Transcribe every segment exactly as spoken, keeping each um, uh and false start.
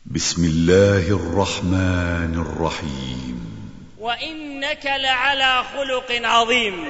بسم الله الرحمن الرحيم. وإنك لعلى خلق عظيم.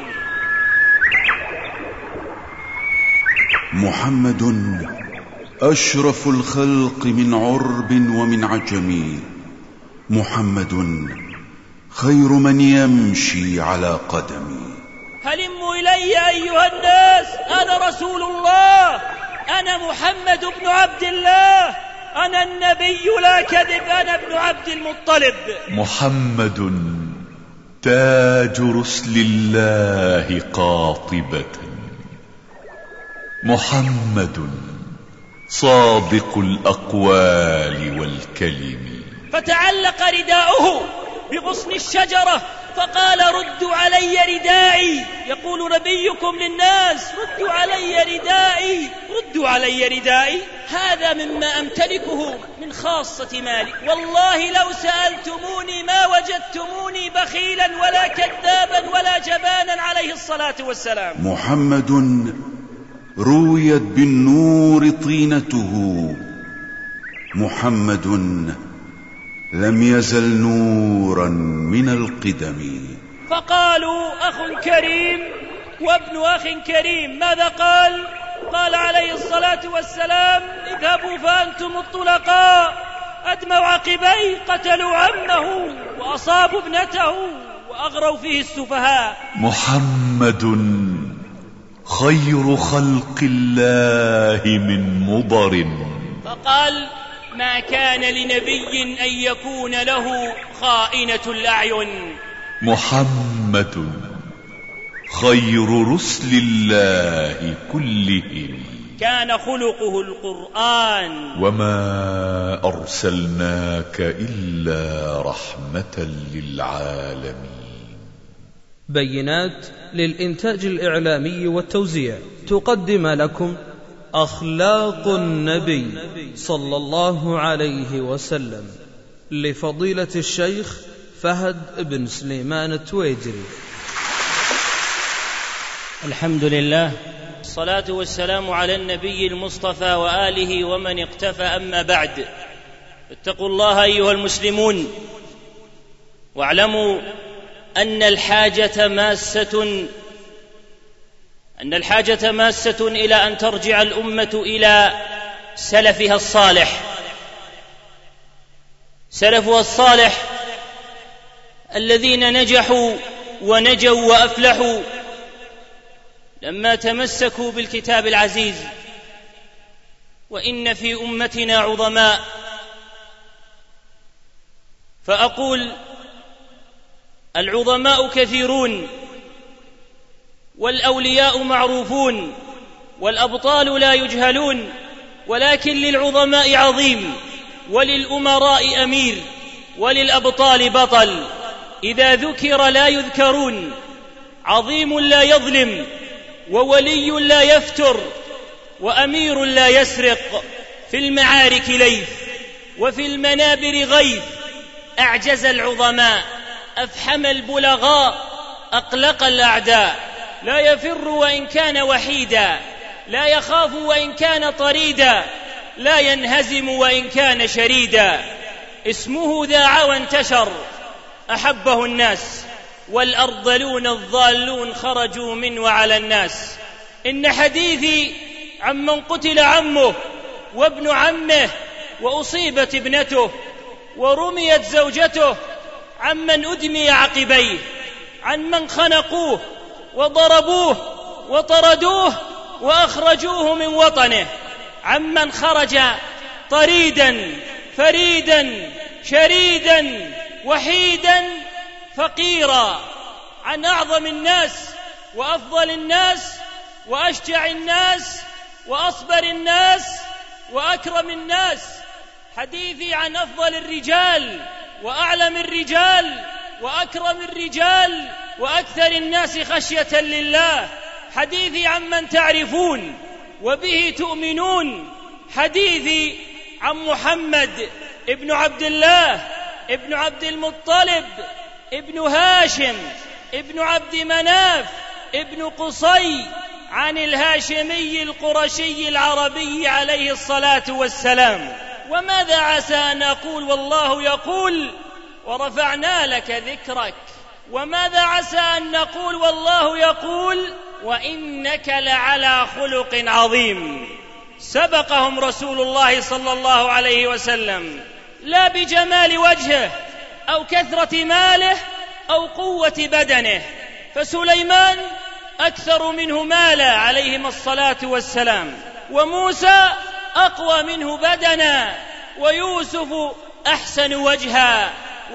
محمد أشرف الخلق من عرب ومن عجم. محمد خير من يمشي على قدم. هلموا إلي أيها الناس، أنا رسول الله، أنا محمد بن عبد الله، أنا النبي لا كذب، أنا ابن عبد المطلب. محمد تاج رسل الله قاطبة. محمد صادق الأقوال والكلم. فتعلق رداؤه بغصن الشجرة فقال: ردوا علي ردائي. يقول نبيكم للناس: ردوا علي ردائي، ردوا علي ردائي، هذا مما أمتلكه من خاصة مالي، والله لو سألتموني ما وجدتموني بخيلا ولا كذابا ولا جبانا عليه الصلاة والسلام. محمد رويت بالنور طينته. محمد لم يزل نورا من القدم. فقالوا: أخ كريم وابن أخ كريم. ماذا قال؟ قال عليه الصلاة والسلام: اذهبوا فأنتم الطلقاء. أدموا عقبيه، قتلوا عمه وأصابوا ابنته وأغروا فيه السفهاء. محمد خير خلق الله من مضر. فقال: ما كان لنبي أن يكون له خائنة الأعين. محمد خير رسل الله كلهم. كان خلقه القرآن. وما أرسلناك إلا رحمة للعالمين. بينات للإنتاج الإعلامي والتوزيع تقدم لكم أخلاق النبي صلى الله عليه وسلم لفضيلة الشيخ فهد بن سليمان التويجري. الحمد لله، الصلاة والسلام على النبي المصطفى وآله ومن اقتفى، أما بعد، اتقوا الله أيها المسلمون، واعلموا أن الحاجة ماسة أن الحاجة ماسة إلى أن ترجع الأمة إلى سلفها الصالح. سلفها الصالح الذين نجحوا ونجوا وأفلحوا لما تمسكوا بالكتاب العزيز. وإن في أمتنا عظماء، فأقول: العظماء كثيرون، والأولياء معروفون، والأبطال لا يجهلون، ولكن للعظماء عظيم، وللأمراء أمير، وللأبطال بطل. إذا ذكر لا يذكرون. عظيم لا يظلم، وولي لا يفتر، وأمير لا يسرق. في المعارك ليث، وفي المنابر غيث. أعجز العظماء، أفحم البلغاء، أقلق الأعداء. لا يفر وإن كان وحيدا، لا يخاف وإن كان طريدا، لا ينهزم وإن كان شريدا. اسمه ذاع وانتشر، أحبه الناس، والأرذلون الضالون خرجوا من وعلى الناس. إن حديثي عمن قتل عمه وابن عمه، وأصيبت ابنته، ورميت زوجته، عمن أدمي عقبيه، عن من خنقوه وضربوه وطردوه وأخرجوه من وطنه، عمن خرج طريدا فريدا شريدا وحيدا فقيرا، عن أعظم الناس وأفضل الناس وأشجع الناس وأصبر الناس وأكرم الناس. حديثي عن أفضل الرجال وأعلم الرجال وأكرم الرجال وأكثر الناس خشية لله. حديثي عن من تعرفون وبه تؤمنون. حديثي عن محمد ابن عبد الله ابن عبد المطلب ابن هاشم ابن عبد مناف ابن قصي، عن الهاشمي القرشي العربي عليه الصلاة والسلام. وماذا عسى أن أقول والله يقول ورفعنا لك ذكرك؟ وماذا عسى أن نقول والله يقول وإنك لعلى خلق عظيم؟ سبقهم رسول الله صلى الله عليه وسلم لا بجمال وجهه أو كثرة ماله أو قوة بدنه، فسليمان أكثر منه مالا عليهما الصلاة والسلام، وموسى أقوى منه بدنا، ويوسف أحسن وجها،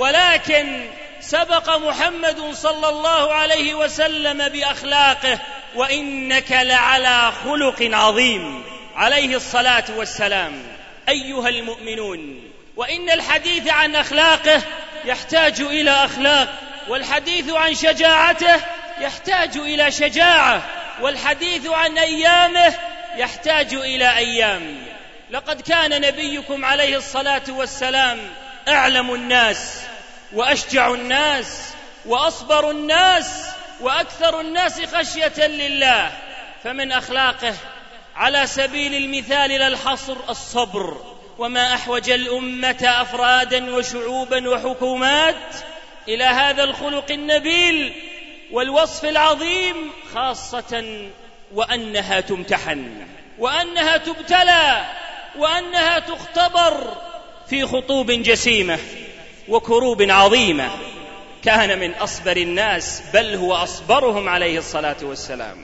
ولكن سبق محمد صلى الله عليه وسلم بأخلاقه وإنك لعلى خلق عظيم عليه الصلاة والسلام. أيها المؤمنون، وإن الحديث عن أخلاقه يحتاج إلى أخلاق، والحديث عن شجاعته يحتاج إلى شجاعة، والحديث عن أيامه يحتاج إلى أيام. لقد كان نبيكم عليه الصلاة والسلام أعلم الناس وأشجع الناس وأصبر الناس وأكثر الناس خشية لله، فمن أخلاقه على سبيل المثال لا الحصر الصبر، وما أحوج الأمة أفرادا وشعوبا وحكومات إلى هذا الخلق النبيل والوصف العظيم، خاصة وأنها تمتحن وأنها تبتلى وأنها تختبر في خطوب جسيمة وكروب عظيمة. كان من أصبر الناس، بل هو أصبرهم عليه الصلاة والسلام.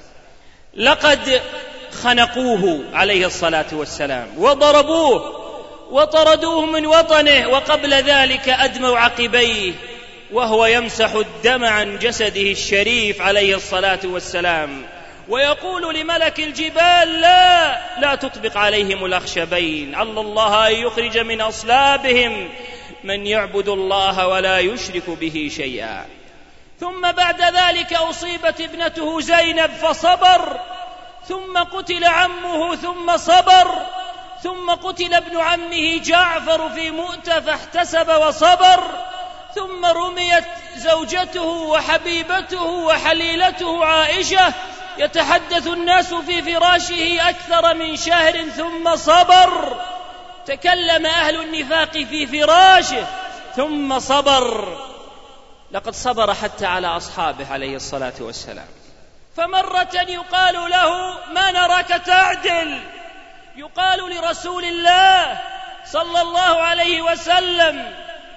لقد خنقوه عليه الصلاة والسلام وضربوه وطردوه من وطنه، وقبل ذلك أدموا عقبيه وهو يمسح الدم عن جسده الشريف عليه الصلاة والسلام، ويقول لملك الجبال لا لا تطبق عليهم الأخشبين، عل الله أن يخرج من أصلابهم من يعبد الله ولا يشرك به شيئا. ثم بعد ذلك أصيبت ابنته زينب فصبر، ثم قتل عمه ثم صبر، ثم قتل ابن عمه جعفر في مؤتة فاحتسب وصبر، ثم رميت زوجته وحبيبته وحليلته عائشة، يتحدث الناس في فراشه أكثر من شهر ثم صبر، تكلم أهل النفاق في فراشه ثم صبر. لقد صبر حتى على أصحابه عليه الصلاة والسلام. فمرة يقال له ما نراك تعدل، يقال لرسول الله صلى الله عليه وسلم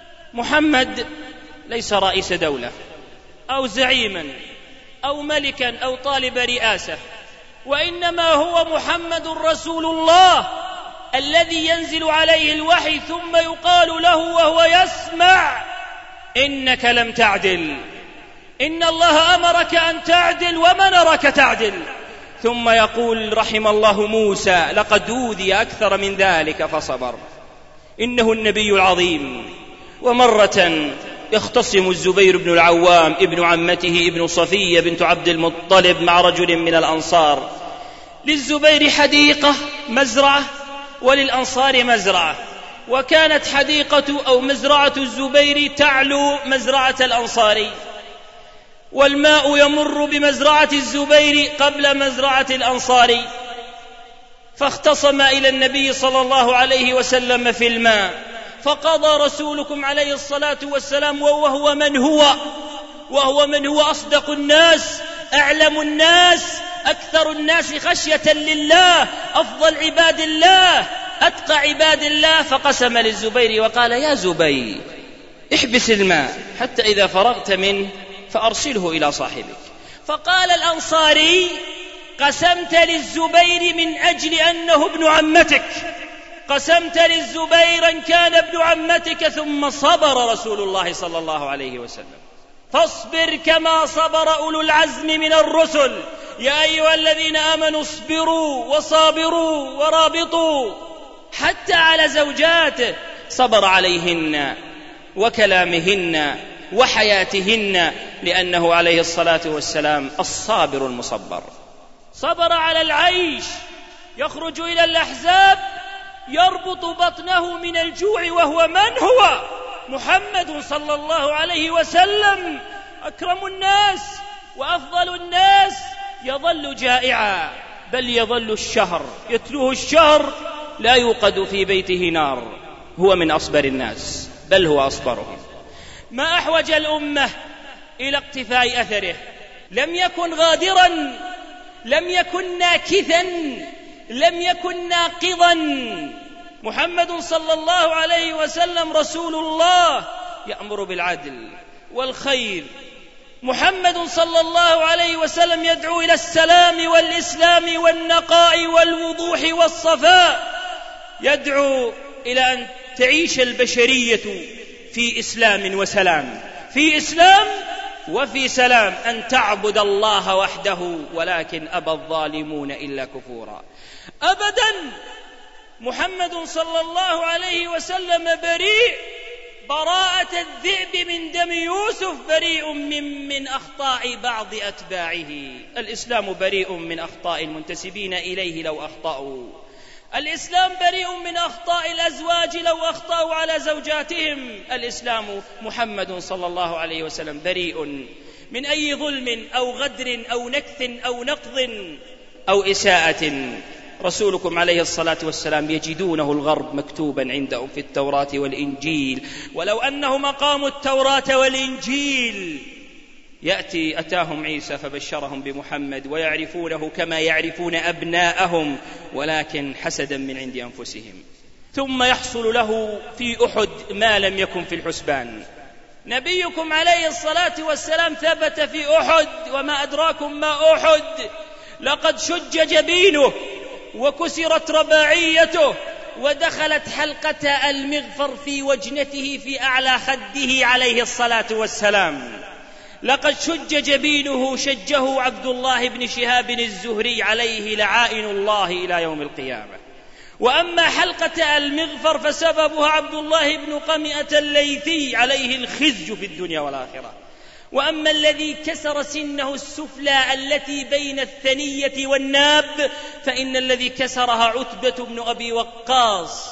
محمد ليس رئيس دولة أو زعيما أو ملكا أو طالب رئاسة، وإنما هو محمد رسول الله الذي ينزل عليه الوحي ثم يقال له وهو يسمع إنك لم تعدل، إن الله أمرك أن تعدل وما نراك تعدل، ثم يقول رحم الله موسى لقد أوذي أكثر من ذلك فصبر، إنه النبي العظيم. ومرة يختصم الزبير بن العوام ابن عمته ابن صفية بنت عبد المطلب مع رجل من الأنصار، للزبير حديقة مزرعة وللأنصار مزرعة، وكانت حديقة أو مزرعة الزبير تعلو مزرعة الأنصاري، والماء يمر بمزرعة الزبير قبل مزرعة الأنصاري، فاختصم إلى النبي صلى الله عليه وسلم في الماء، فقضى رسولكم عليه الصلاة والسلام وهو من هو وهو من هو أصدق الناس أعلم الناس أكثر الناس خشية لله أفضل عباد الله أتقى عباد الله، فقسم للزبير وقال يا زبير احبس الماء حتى إذا فرغت منه فأرسله إلى صاحبك. فقال الأنصاري قسمت للزبير من أجل أنه ابن عمتك، قسمت للزبير إن كان ابن عمتك. ثم صبر رسول الله صلى الله عليه وسلم. فاصبر كما صبر أولو العزم من الرسل، يا أيها الذين آمنوا اصبروا وصابروا ورابطوا. حتى على زوجاته صبر عليهن وكلامهن وحياتهن، لأنه عليه الصلاة والسلام الصابر المصبر. صبر على العيش، يخرج إلى الأحزاب يربط بطنه من الجوع، وهو من هو؟ محمد صلى الله عليه وسلم أكرم الناس وأفضل الناس، يظل جائعا، بل يظل الشهر يتلوه الشهر لا يوقد في بيته نار، هو من أصبر الناس بل هو أصبرهم. ما أحوج الأمة إلى اقتفاء أثره، لم يكن غادرا، لم يكن ناكثا، لم يكن ناقضا. محمد صلى الله عليه وسلم رسول الله يأمر بالعدل والخير. محمد صلى الله عليه وسلم يدعو إلى السلام والإسلام والنقاء والوضوح والصفاء، يدعو إلى أن تعيش البشرية في إسلام وسلام، في إسلام وفي سلام، أن تعبد الله وحده، ولكن أبى الظالمون إلا كفورا. أبدا، محمد صلى الله عليه وسلم بريء براءة الذئب من دم يوسف، بريء من, من أخطاء بعض أتباعه. الإسلام بريء من أخطاء المنتسبين إليه لو أخطأوا، الإسلام بريء من أخطاء الأزواج لو أخطأوا على زوجاتهم. الإسلام محمد صلى الله عليه وسلم بريء من أي ظلم أو غدر أو نكث أو نقض أو إساءة. رسولكم عليه الصلاة والسلام يجدونه الغرب مكتوبا عندهم في التوراة والإنجيل، ولو أنهم أقاموا التوراة والإنجيل يأتي أتاهم عيسى فبشرهم بمحمد ويعرفونه كما يعرفون أبناءهم، ولكن حسدا من عند أنفسهم. ثم يحصل له في أحد ما لم يكن في الحسبان. نبيكم عليه الصلاة والسلام ثبت في أحد، وما أدراكم ما أحد، لقد شج جبينه وكسرت رباعيته ودخلت حلقة المغفر في وجنته في أعلى خده عليه الصلاة والسلام. لقد شج جبينه شجه عبد الله بن شهاب الزهري عليه لعائن الله إلى يوم القيامة. وأما حلقة المغفر فسببها عبد الله بن قمئة الليثي عليه الخزي في الدنيا والآخرة. وأما الذي كسر سنه السفلى التي بين الثنية والناب فإن الذي كسرها عتبة بن أبي وقاص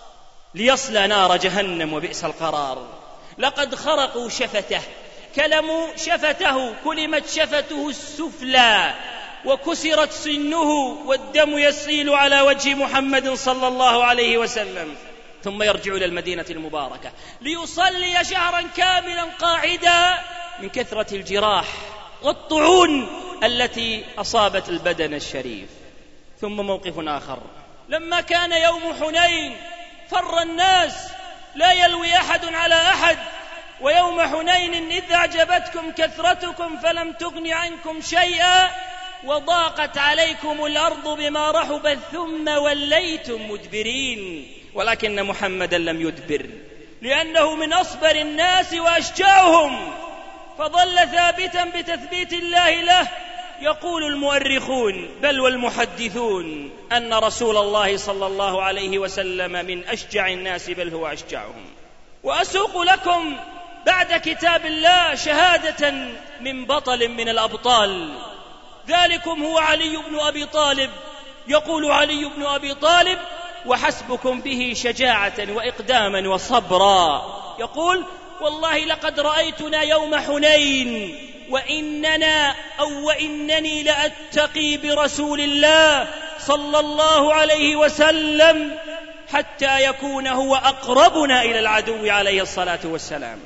ليصلى نار جهنم وبئس القرار. لقد خرقوا شفته، كلموا شفته، كلمت شفته السفلى وكسرت سنه والدم يسيل على وجه محمد صلى الله عليه وسلم. ثم يرجع إلى المدينة المباركة ليصلي شهرا كاملا قاعدا من كثرة الجراح والطعون التي أصابت البدن الشريف. ثم موقف آخر، لما كان يوم حنين فر الناس، لا يلوي أحد على أحد. ويوم حنين إذ أعجبتكم كثرتكم فلم تغن عنكم شيئا وضاقت عليكم الأرض بما رحبت ثم وليتم مدبرين. ولكن محمدا لم يدبر، لأنه من أصبر الناس وأشجاعهم، فظل ثابتا بتثبيت الله له. يقول المؤرخون بل والمحدثون أن رسول الله صلى الله عليه وسلم من أشجع الناس بل هو أشجعهم. وأسوق لكم بعد كتاب الله شهادة من بطل من الأبطال، ذلكم هو علي بن أبي طالب. يقول علي بن أبي طالب وحسبكم به شجاعة وإقداما وصبرا، يقول والله لقد رأيتنا يوم حنين وإننا أو وإنني لأتقي برسول الله صلى الله عليه وسلم حتى يكون هو أقربنا إلى العدو عليه الصلاة والسلام.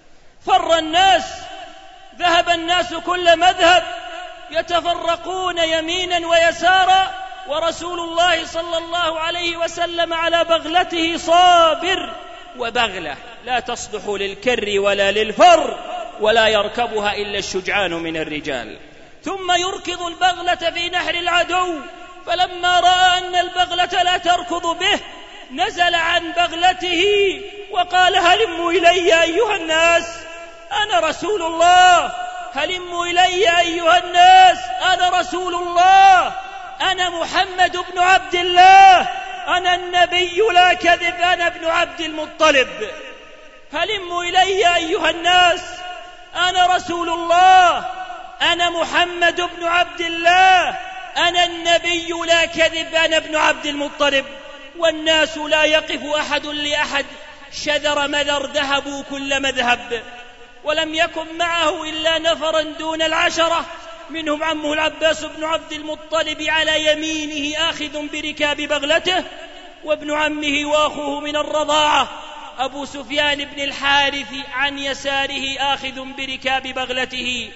فر الناس، ذهب الناس كل مذهب، يتفرقون يمينا ويسارا، ورسول الله صلى الله عليه وسلم على بغلته صابر، وبغلة لا تصلح للكر ولا للفر ولا يركبها إلا الشجعان من الرجال. ثم يركض البغلة في نحر العدو، فلما رأى أن البغلة لا تركض به نزل عن بغلته وقال هلموا إلي أيها الناس أنا رسول الله، هلموا إلي أيها الناس أنا رسول الله، أنا محمد بن عبد الله، أنا النبي لا كذب، أنا ابن عبد المطلب. هلموا إلي أيها الناس أنا رسول الله، أنا محمد بن عبد الله، أنا النبي لا كذب، أنا ابن عبد المطلب. والناس لا يقف أحد لأحد، شذر مذر، ذهبوا كل مذهب، ولم يكن معه إلا نفرا دون العشرة، منهم عمه العباس بن عبد المطلب على يمينه آخذ بركاب بغلته، وابن عمه وأخوه من الرضاعة أبو سفيان بن الحارث عن يساره آخذ بركاب بغلته،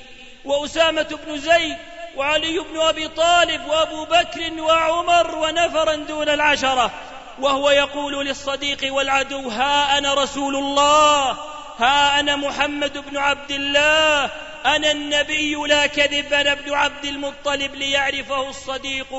وأسامة بن زيد، وعلي بن أبي طالب، وأبو بكر وعمر، ونفرا دون العشرة، وهو يقول للصديق والعدو: ها أنا رسول الله، ها أنا محمد بن عبد الله، أنا النبي لا كذب، أنا ابن عبد المطلب، ليعرفه الصديق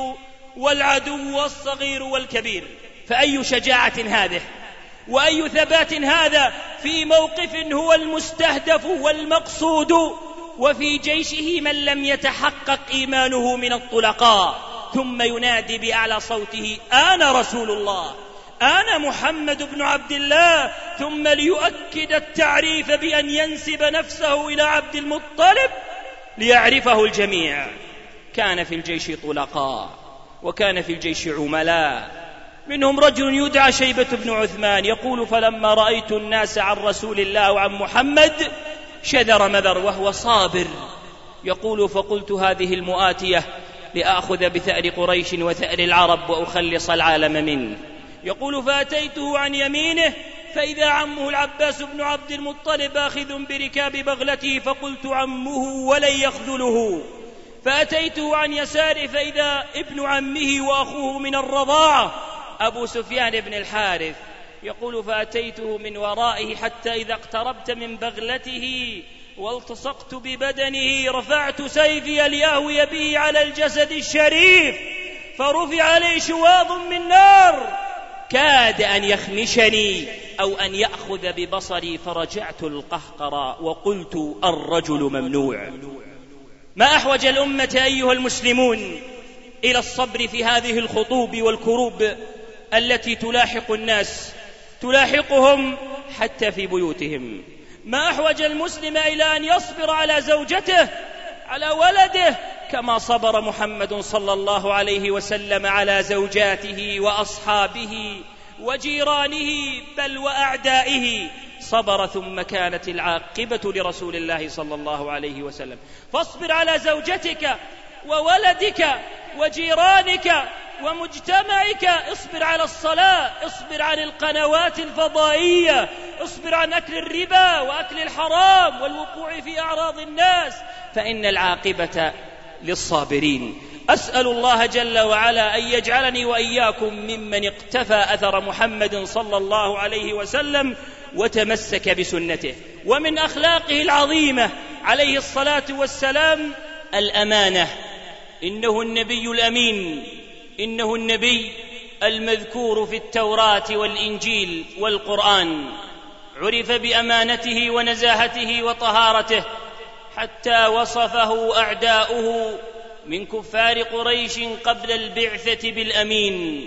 والعدو والصغير والكبير. فأي شجاعة هذه، وأي ثبات هذا في موقف هو المستهدف والمقصود، وفي جيشه من لم يتحقق إيمانه من الطلقاء، ثم ينادي بأعلى صوته: أنا رسول الله، أنا محمد بن عبد الله، ثم ليؤكد التعريف بأن ينسب نفسه إلى عبد المطلب ليعرفه الجميع. كان في الجيش طلقاء، وكان في الجيش عملاء، منهم رجل يدعى شيبة بن عثمان، يقول: فلما رأيت الناس عن رسول الله وعن محمد شذر مذر، وهو صابر، يقول: فقلت هذه المؤاتية لآخذ بثأر قريش وثأر العرب وأخلص العالم منه. يقول: فأتيته عن يمينه فإذا عمه العباس بن عبد المطلب آخذ بركاب بغلته، فقلت: عمه ولن يخذله. فأتيته عن يساره فإذا ابن عمه وأخوه من الرضاعة أبو سفيان بن الحارث، يقول: فأتيته من ورائه حتى إذا اقتربت من بغلته والتصقت ببدنه رفعت سيفي لأهوي به على الجسد الشريف، فرفع عليه شواظ من نار كاد أن يخمشني أو أن يأخذ ببصري، فرجعت القهقرى وقلت: الرجل ممنوع. ما أحوج الأمة أيها المسلمون إلى الصبر في هذه الخطوب والكروب التي تلاحق الناس، تلاحقهم حتى في بيوتهم. ما أحوج المسلم إلى أن يصبر على زوجته، على ولده، كما صبر محمد صلى الله عليه وسلم على زوجاته وأصحابه وجيرانه بل وأعدائه، صبر ثم كانت العاقبة لرسول الله صلى الله عليه وسلم. فاصبر على زوجتك وولدك وجيرانك ومجتمعك، اصبر على الصلاة، اصبر عن القنوات الفضائية، اصبر عن أكل الربا وأكل الحرام والوقوع في أعراض الناس، فإن العاقبة للصابرين. أسأل الله جل وعلا أن يجعلني وإياكم ممن اقتفى أثر محمد صلى الله عليه وسلم وتمسك بسنته. ومن أخلاقه العظيمة عليه الصلاة والسلام الأمانة. إنه النبي الأمين، إنه النبي المذكور في التوراة والإنجيل والقرآن، عرف بأمانته ونزاهته وطهارته، حتى وصفه أعداؤه من كفار قريش قبل البعثة بالأمين،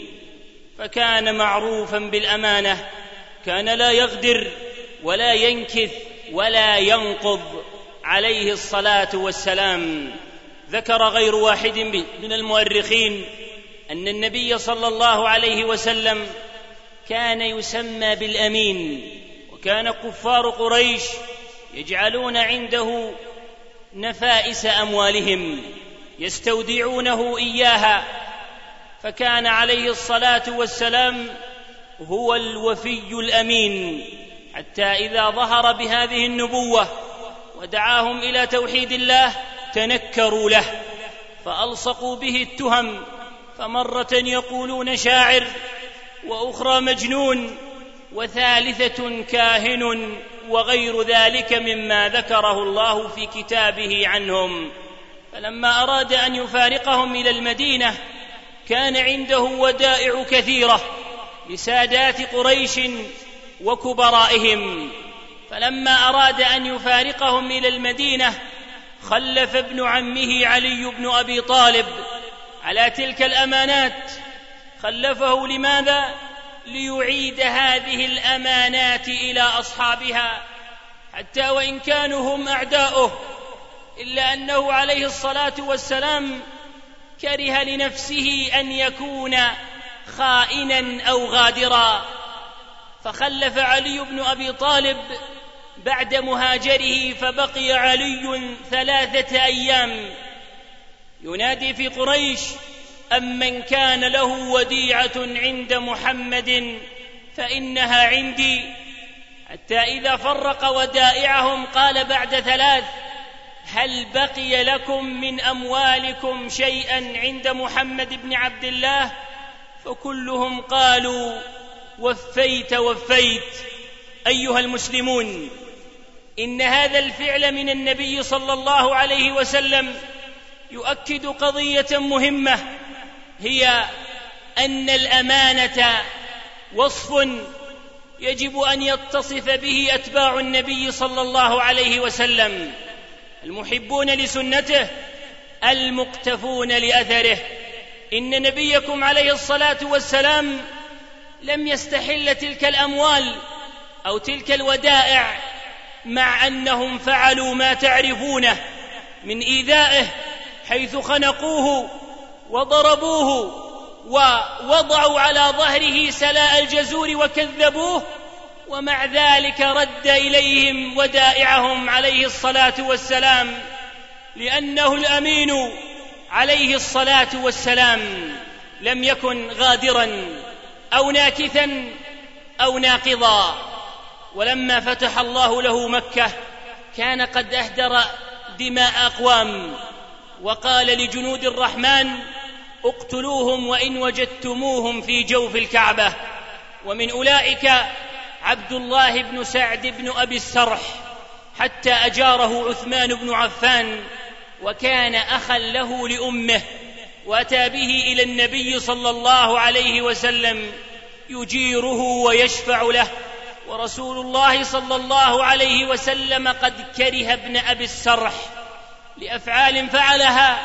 فكان معروفا بالأمانة، كان لا يغدر ولا ينكث ولا ينقض عليه الصلاة والسلام. ذكر غير واحد من المؤرخين أن النبي صلى الله عليه وسلم كان يسمى بالأمين، وكان كفار قريش يجعلون عنده نفائس أموالهم يستودعونه إياها، فكان عليه الصلاة والسلام هو الوفي الأمين، حتى إذا ظهر بهذه النبوة ودعاهم إلى توحيد الله تنكروا له فألصقوا به التهم، فمرة يقولون شاعر، وأخرى مجنون، وثالثة كاهن، وغير ذلك مما ذكره الله في كتابه عنهم. فلما أراد أن يفارقهم إلى المدينة كان عنده ودائع كثيرة لسادات قريش وكبرائهم، فلما أراد أن يفارقهم إلى المدينة خلف ابن عمه علي بن أبي طالب على تلك الأمانات. خلفه لماذا؟ ليعيد هذه الأمانات إلى أصحابها، حتى وإن كانوا هم أعداؤه، إلا أنه عليه الصلاة والسلام كره لنفسه أن يكون خائنا أو غادرا، فخلف علي بن أبي طالب بعد مهاجره، فبقي علي ثلاثة أيام ينادي في قريش: أمن كان له وديعة عند محمد فإنها عندي، حتى إذا فرق ودائعهم قال بعد ثلاث: هل بقي لكم من أموالكم شيئا عند محمد بن عبد الله؟ فكلهم قالوا: وفيت وفيت. أيها المسلمون، إن هذا الفعل من النبي صلى الله عليه وسلم يؤكد قضية مهمة، هي أن الأمانة وصف يجب أن يتصف به أتباع النبي صلى الله عليه وسلم، المحبون لسنته المقتفون لأثره. إن نبيكم عليه الصلاة والسلام لم يستحل تلك الأموال أو تلك الودائع، مع أنهم فعلوا ما تعرفونه من إيذائه، حيث خنقوه وضربوه ووضعوا على ظهره سلاء الجزور وكذبوه، ومع ذلك رد إليهم ودائعهم عليه الصلاة والسلام، لأنه الأمين عليه الصلاة والسلام لم يكن غادرا أو ناكثا أو ناقضا. ولما فتح الله له مكة كان قد أهدر دماء أقوام، وقال لجنود الرحمن: اقتلوهم وإن وجدتموهم في جوف الكعبة. ومن أولئك عبد الله بن سعد بن أبي السرح، حتى أجاره عثمان بن عفان، وكان أخا له لأمه، وأتى به إلى النبي صلى الله عليه وسلم يجيره ويشفع له، ورسول الله صلى الله عليه وسلم قد كره ابن أبي السرح لأفعال فعلها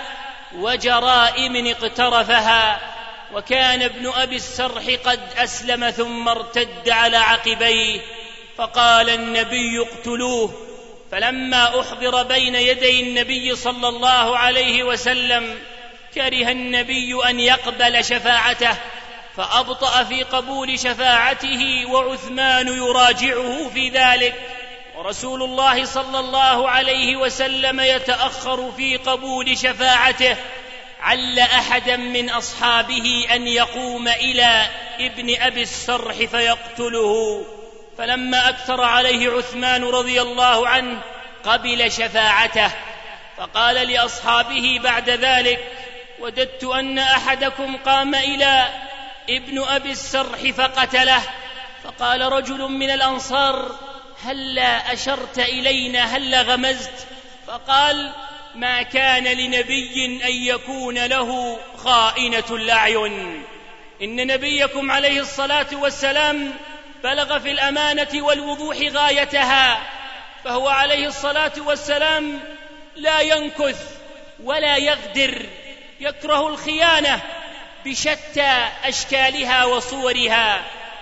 وجرائم اقترفها، وكان ابن أبي السرح قد أسلم ثم ارتد على عقبيه، فقال النبي: اقتلوه. فلما أحضر بين يدي النبي صلى الله عليه وسلم كره النبي أن يقبل شفاعته، فأبطأ في قبول شفاعته، وعثمان يراجعه في ذلك، ورسول الله صلى الله عليه وسلم يتأخر في قبول شفاعته، عل أحدا من أصحابه أن يقوم إلى ابن أبي السرح فيقتله. فلما أكثر عليه عثمان رضي الله عنه قبل شفاعته، فقال لأصحابه بعد ذلك: وددت أن أحدكم قام إلى ابن أبي السرح فقتله. فقال رجل من الأنصار: هلا أشرت إلينا، هلا غمزت؟ فقال: ما كان لنبي أن يكون له خائنة الأعين. إن نبيكم عليه الصلاة والسلام بلغ في الأمانة والوضوح غايتها، فهو عليه الصلاة والسلام لا ينكث ولا يغدر، يكره الخيانة بشتى أشكالها وصورها.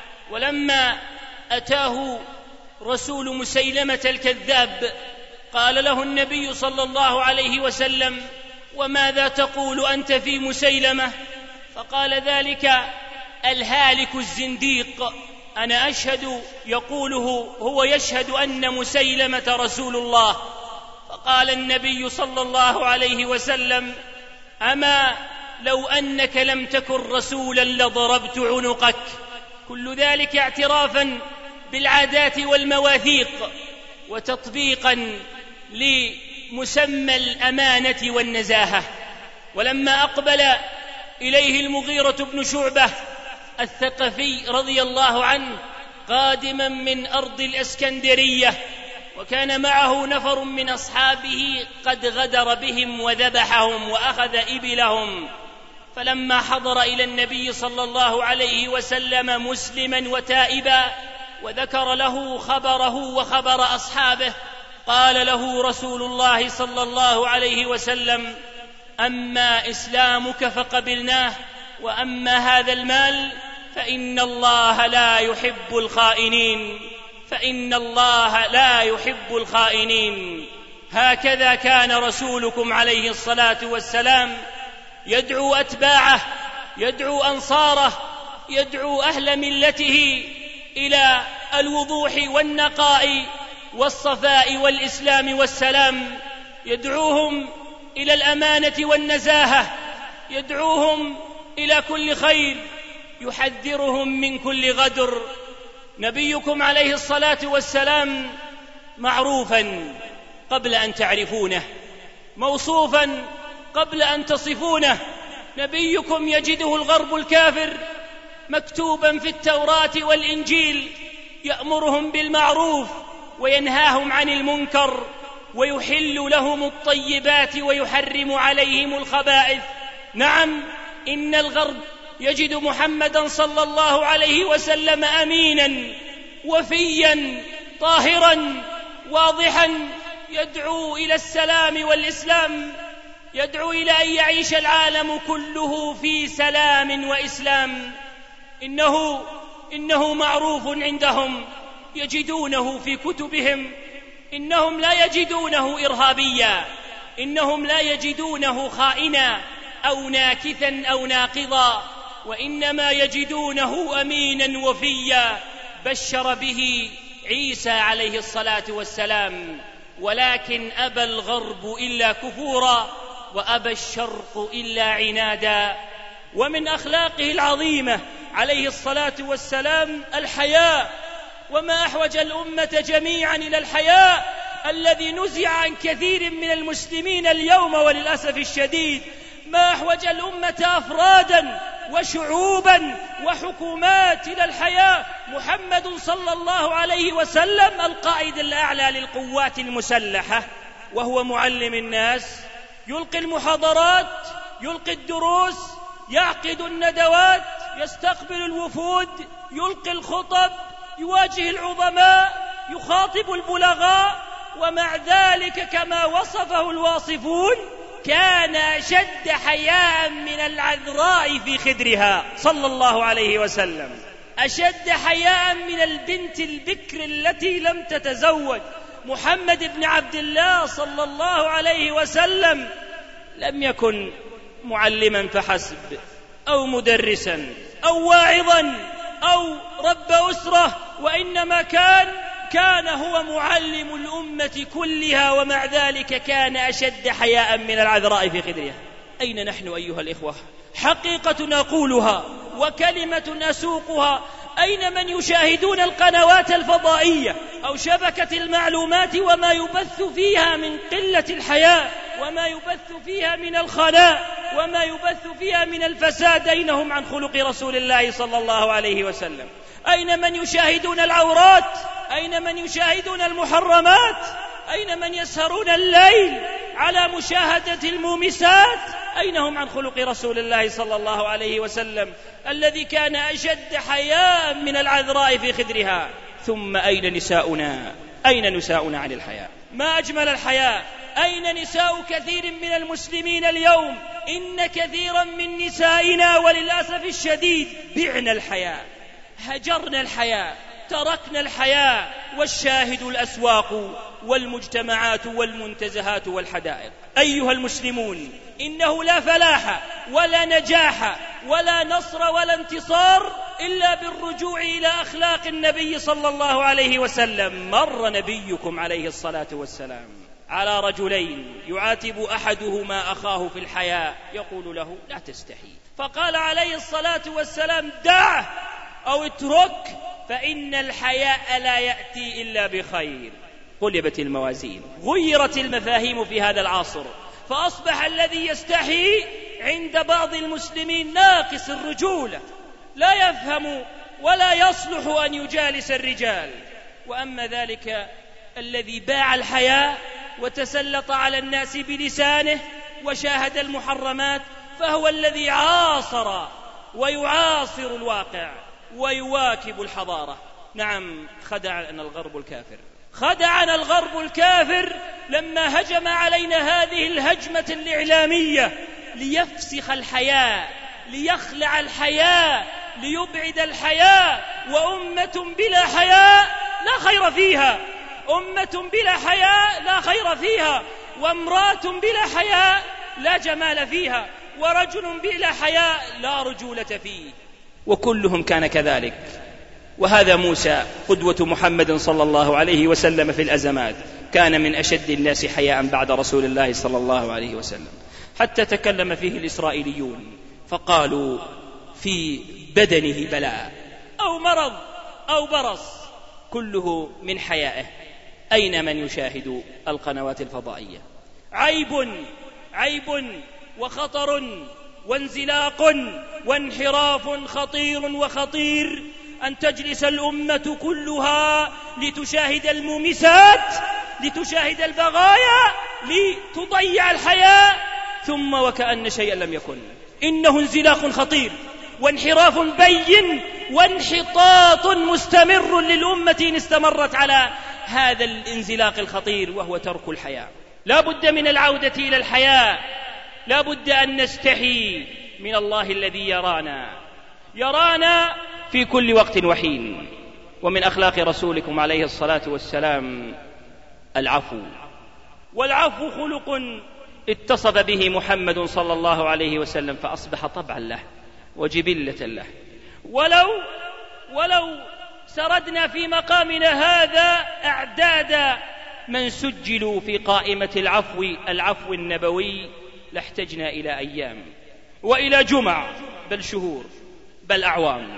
ولما أتاه رسول مسيلمة الكذاب قال له النبي صلى الله عليه وسلم: وماذا تقول أنت في مسيلمة؟ فقال: ذلك الهالك الزنديق، أنا أشهد، يقوله هو يشهد أن مسيلمة رسول الله. فقال النبي صلى الله عليه وسلم: أما لو أنك لم تكن رسولا لضربت عنقك. كل ذلك اعترافا بالعادات والمواثيق، وتطبيقا لمسمى الأمانة والنزاهة. ولما أقبل إليه المغيرة بن شعبة الثقفي رضي الله عنه قادما من أرض الإسكندرية، وكان معه نفر من أصحابه قد غدر بهم وذبحهم وأخذ إبلهم، فلما حضر إلى النبي صلى الله عليه وسلم مسلما وتائبا وذكر له خبره وخبر أصحابه، قال له رسول الله صلى الله عليه وسلم: أما إسلامك فقبلناه، وأما هذا المال فإن الله لا يحب الخائنين، فإن الله لا يحب الخائنين. هكذا كان رسولكم عليه الصلاة والسلام يدعو أتباعه، يدعو أنصاره، يدعو أهل ملته إلى الوضوح والنقاء والصفاء والإسلام والسلام، يدعوهم إلى الأمانة والنزاهة، يدعوهم إلى كل خير، يحذرهم من كل غدر. نبيكم عليه الصلاة والسلام معروفا قبل أن تعرفونه، موصوفا قبل أن تصفونه. نبيكم يجده الغرب الكافر مكتوبا في التوراة والإنجيل، يأمرهم بالمعروف وينهاهم عن المنكر، ويحل لهم الطيبات ويحرم عليهم الخبائث. نعم، إن الغرب يجد محمدا صلى الله عليه وسلم أمينا وفيا طاهرا واضحا، يدعو إلى السلام والإسلام، يدعو إلى أن يعيش العالم كله في سلام وإسلام. إنه, إنه معروف عندهم، يجدونه في كتبهم. إنهم لا يجدونه إرهابيا، إنهم لا يجدونه خائنا أو ناكثا أو ناقضا، وإنما يجدونه أمينا وفيا بشر به عيسى عليه الصلاة والسلام. ولكن أبى الغرب إلا كفورا، وأبى الشرق إلا عنادا. ومن أخلاقه العظيمة عليه الصلاة والسلام الحياء، وما أحوج الأمة جميعا إلى الحياء الذي نزع عن كثير من المسلمين اليوم وللأسف الشديد. ما أحوج الأمة أفرادا وشعوبا وحكومات إلى الحياة محمد صلى الله عليه وسلم، القائد الأعلى للقوات المسلحة، وهو معلم الناس، يلقي المحاضرات، يلقي الدروس، يعقد الندوات، يستقبل الوفود، يلقي الخطب، يواجه العظماء، يخاطب البلغاء. ومع ذلك كما وصفه الواصفون كان أشد حياء من العذراء في خدرها صلى الله عليه وسلم، أشد حياء من البنت البكر التي لم تتزوج. محمد بن عبد الله صلى الله عليه وسلم لم يكن معلما فحسب أو مدرسا أو واعظا أو رب أسرة، وإنما كان كان هو معلم الأمة كلها، ومع ذلك كان أشد حياء من العذراء في خدرها. أين نحن أيها الإخوة؟ حقيقة نقولها وكلمة أسوقها. أين من يشاهدون القنوات الفضائية أو شبكة المعلومات وما يبث فيها من قلة الحياء، وما يبث فيها من الخلاء، وما يبث فيها من الفساد؟ أين هم عن خلق رسول الله صلى الله عليه وسلم؟ أين من يشاهدون العورات؟ أين من يشاهدون المحرمات؟ أين من يسهرون الليل على مشاهدة المومسات؟ أين هم عن خلق رسول الله صلى الله عليه وسلم الذي كان أشد حياء من العذراء في خدرها؟ ثم أين نساؤنا؟ أين نساؤنا عن الحياء؟ ما أجمل الحياء. أين نساء كثير من المسلمين اليوم؟ إن كثيرا من نسائنا وللأسف الشديد بعنا الحياء، هجرنا الحياء، تركنا الحياء، والشاهد الأسواق والمجتمعات والمنتزهات والحدائق. أيها المسلمون، إنه لا فلاح ولا نجاح ولا نصر ولا انتصار إلا بالرجوع إلى أخلاق النبي صلى الله عليه وسلم. مر نبيكم عليه الصلاة والسلام على رجلين يعاتب أحدهما أخاه في الحياء، يقول له لا تستحي، فقال عليه الصلاة والسلام دعه أو اترك، فإن الحياء لا يأتي إلا بخير. قلبت الموازين، غيرت المفاهيم في هذا العصر، فأصبح الذي يستحي عند بعض المسلمين ناقص الرجولة، لا يفهم ولا يصلح أن يجالس الرجال. وأما ذلك الذي باع الحياء وتسلط على الناس بلسانه وشاهد المحرمات، فهو الذي عاصر ويعاصر الواقع ويواكب الحضارة. نعم، خدعنا الغرب الكافر، خدعنا الغرب الكافر لما هجم علينا هذه الهجمة الإعلامية ليفسخ الحياء، ليخلع الحياء، ليبعد الحياء. وأمة بلا حياء لا خير فيها، أمة بلا حياء لا خير فيها، وامرأة بلا حياء لا جمال فيها، ورجل بلا حياء لا رجولة فيه، وكلهم كان كذلك. وهذا موسى قدوة محمد صلى الله عليه وسلم في الأزمات، كان من أشد الناس حياء بعد رسول الله صلى الله عليه وسلم، حتى تكلم فيه الإسرائيليون فقالوا في بدنه بلاء أو مرض أو برص كله من حيائه. أين من يشاهد القنوات الفضائية؟ عيب عيب وخطر وانزلاق وانحراف خطير وخطير أن تجلس الأمة كلها لتشاهد المومسات، لتشاهد البغايا، لتضيع الحياة، ثم وكأن شيئا لم يكن. إنه انزلاق خطير وانحراف بين وانحطاط مستمر للأمة إن استمرت على هذا الانزلاق الخطير، وهو ترك الحياة. لا بد من العودة إلى الحياة، لا بد أن نستحي من الله الذي يرانا يرانا في كل وقت وحين. ومن أخلاق رسولكم عليه الصلاة والسلام العفو، والعفو خلق اتصف به محمد صلى الله عليه وسلم فأصبح طبعا له وجبلة له. ولو ولو سردنا في مقامنا هذا أعداد من سجلوا في قائمة العفو العفو النبوي لاحتجنا إلى أيام وإلى جمع بل شهور بل أعوام.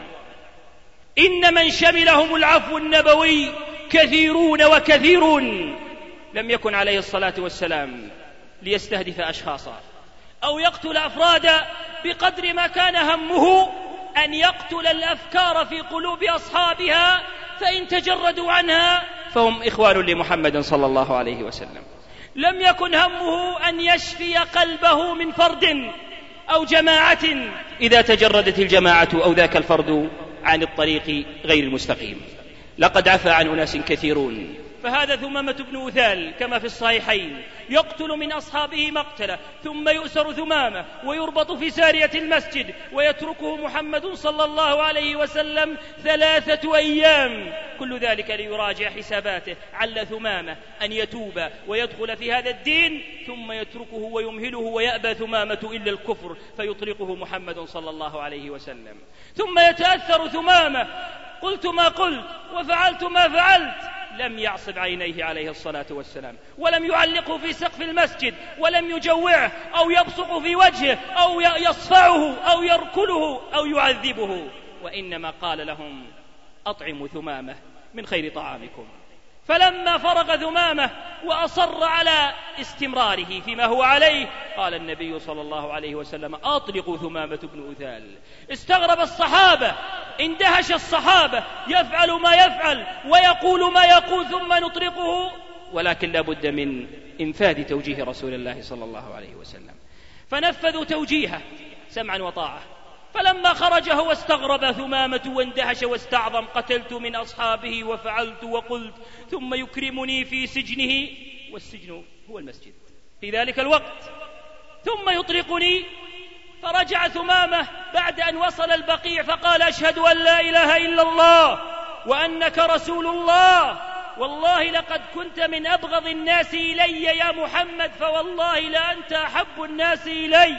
إن من شملهم العفو النبوي كثيرون وكثيرون. لم يكن عليه الصلاة والسلام ليستهدف أشخاصا أو يقتل أفرادا بقدر ما كان همه أن يقتل الأفكار في قلوب أصحابها، فإن تجردوا عنها فهم إخوان لمحمد صلى الله عليه وسلم. لم يكن همه أن يشفي قلبه من فرد أو جماعة إذا تجردت الجماعة أو ذاك الفرد عن الطريق غير المستقيم. لقد عفى عن أناس كثيرون، فهذا ثمامة بن أثال كما في الصحيحين يقتل من أصحابه مقتله، ثم يؤسر ثمامة ويربط في سارية المسجد ويتركه محمد صلى الله عليه وسلم ثلاثة أيام، كل ذلك ليراجع حساباته عل ثمامة أن يتوب ويدخل في هذا الدين، ثم يتركه ويمهله ويأبى ثمامة إلا الكفر فيطلقه محمد صلى الله عليه وسلم. ثم يتأثر ثمامة، قلت ما قلت وفعلت ما فعلت، لم يعصب عينيه عليه الصلاة والسلام، ولم يعلقه في سقف المسجد، ولم يجوعه أو يبصق في وجهه أو يصفعه أو يركله أو يعذبه، وإنما قال لهم أطعموا ثمامة من خير طعامكم. فلما فرغ ثمامة وأصر على استمراره فيما هو عليه، قال النبي صلى الله عليه وسلم أطلقوا ثمامة بن أثال. استغرب الصحابة، اندهش الصحابة، يفعل ما يفعل ويقول ما يقول ثم نطلقه، ولكن لا بد من إنفاذ توجيه رسول الله صلى الله عليه وسلم، فنفذوا توجيهه سمعا وطاعة. فلما خرج هو استغرب ثمامة واندهش واستعظم، قتلت من أصحابه وفعلت وقلت، ثم يكرمني في سجنه، والسجن هو المسجد في ذلك الوقت، ثم يطلقني. فرجع ثمامة بعد أن وصل البقيع فقال أشهد أن لا إله إلا الله وأنك رسول الله، والله لقد كنت من أبغض الناس إلي يا محمد، فوالله لأنت أحب الناس إلي،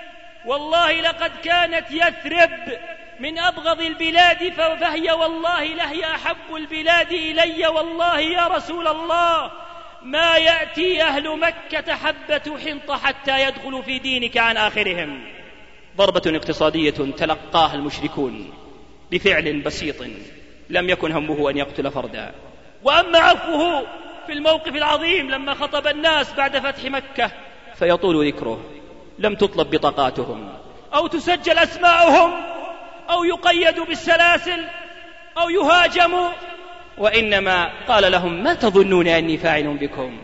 والله لقد كانت يثرب من أبغض البلاد فهي والله لهي أحب البلاد إلي، والله يا رسول الله ما يأتي أهل مكة حبة حنطة حتى يدخلوا في دينك عن آخرهم. ضربة اقتصادية تلقاها المشركون بفعل بسيط، لم يكن همه أن يقتل فردا. وأما عفوه في الموقف العظيم لما خطب الناس بعد فتح مكة فيطول ذكره، لم تطلب بطاقاتهم أو تسجل أسماءهم أو يقيدوا بالسلاسل أو يهاجموا، وإنما قال لهم ما تظنون أني فاعل بكم؟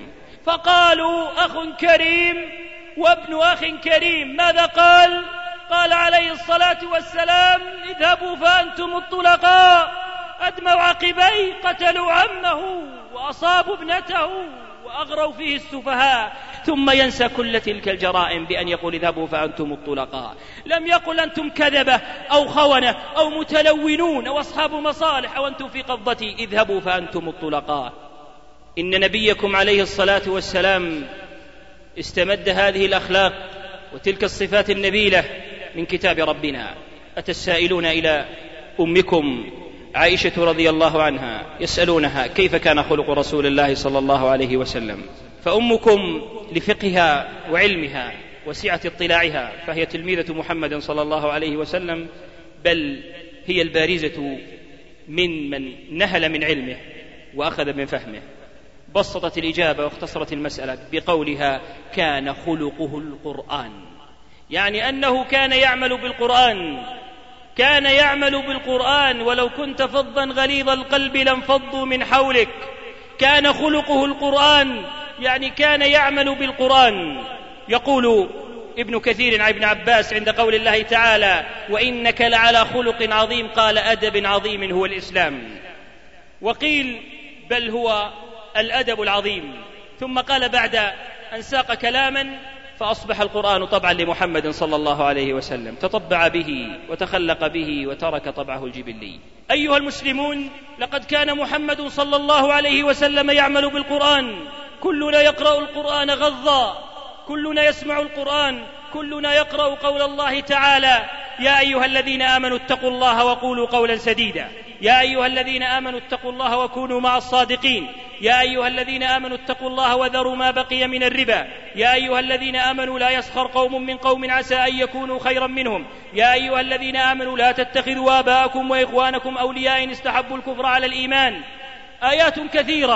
فقالوا أخ كريم وابن أخ كريم. ماذا قال؟ قال عليه الصلاة والسلام اذهبوا فأنتم الطلقاء. أدموا عقبيه، قتلوا عمه وأصابوا ابنته وأغروا فيه السفهاء، ثم ينسى كل تلك الجرائم بأن يقول اذهبوا فأنتم الطلقاء. لم يقل أنتم كذبة أو خونة أو متلونون أو أصحاب مصالح أو أنتم في قبضتي، اذهبوا فأنتم الطلقاء. إن نبيكم عليه الصلاة والسلام استمد هذه الأخلاق وتلك الصفات النبيلة من كتاب ربنا. أتى السائلون إلى أمكم عائشة رضي الله عنها يسألونها كيف كان خلق رسول الله صلى الله عليه وسلم، فأمكم لفقهها وعلمها وسعة اطلاعها، فهي تلميذة محمد صلى الله عليه وسلم، بل هي البارزة من من نهل من علمه وأخذ من فهمه. بسطت الإجابة واختصرت المسألة بقولها: كان خلقه القرآن، يعني أنه كان يعمل بالقرآن، كان يعمل بالقرآن، ولو كنت فظا غليظ القلب لانفضوا من حولك. كان خلقه القرآن، يعني كان يعمل بالقرآن. يقول ابن كثير عن ابن عباس عند قول الله تعالى: وإنك لعلى خلق عظيم، قال: أدب عظيم هو الإسلام. وقيل بل هو الأدب العظيم. ثم قال بعد أن ساق كلاما: فأصبح القرآن طبعا لمحمد صلى الله عليه وسلم، تطبع به وتخلق به وترك طبعه الجبلي. أيها المسلمون، لقد كان محمد صلى الله عليه وسلم يعمل بالقرآن. كلنا يقرأ القرآن غضا، كلنا يسمع القرآن، كلنا يقرأ قول الله تعالى: يا أيها الذين آمنوا اتقوا الله وقولوا قولا سديدا، يا أيها الذين آمنوا اتقوا الله وكونوا مع الصادقين، يا أيها الذين آمنوا اتقوا الله وذروا ما بقي من الربا، يا أيها الذين آمنوا لا يسخر قوم من قوم عسى أن يكونوا خيرا منهم، يا أيها الذين آمنوا لا تتخذوا آباءكم وإخوانكم أولياء إن استحبوا الكفر على الإيمان. آيات كثيرة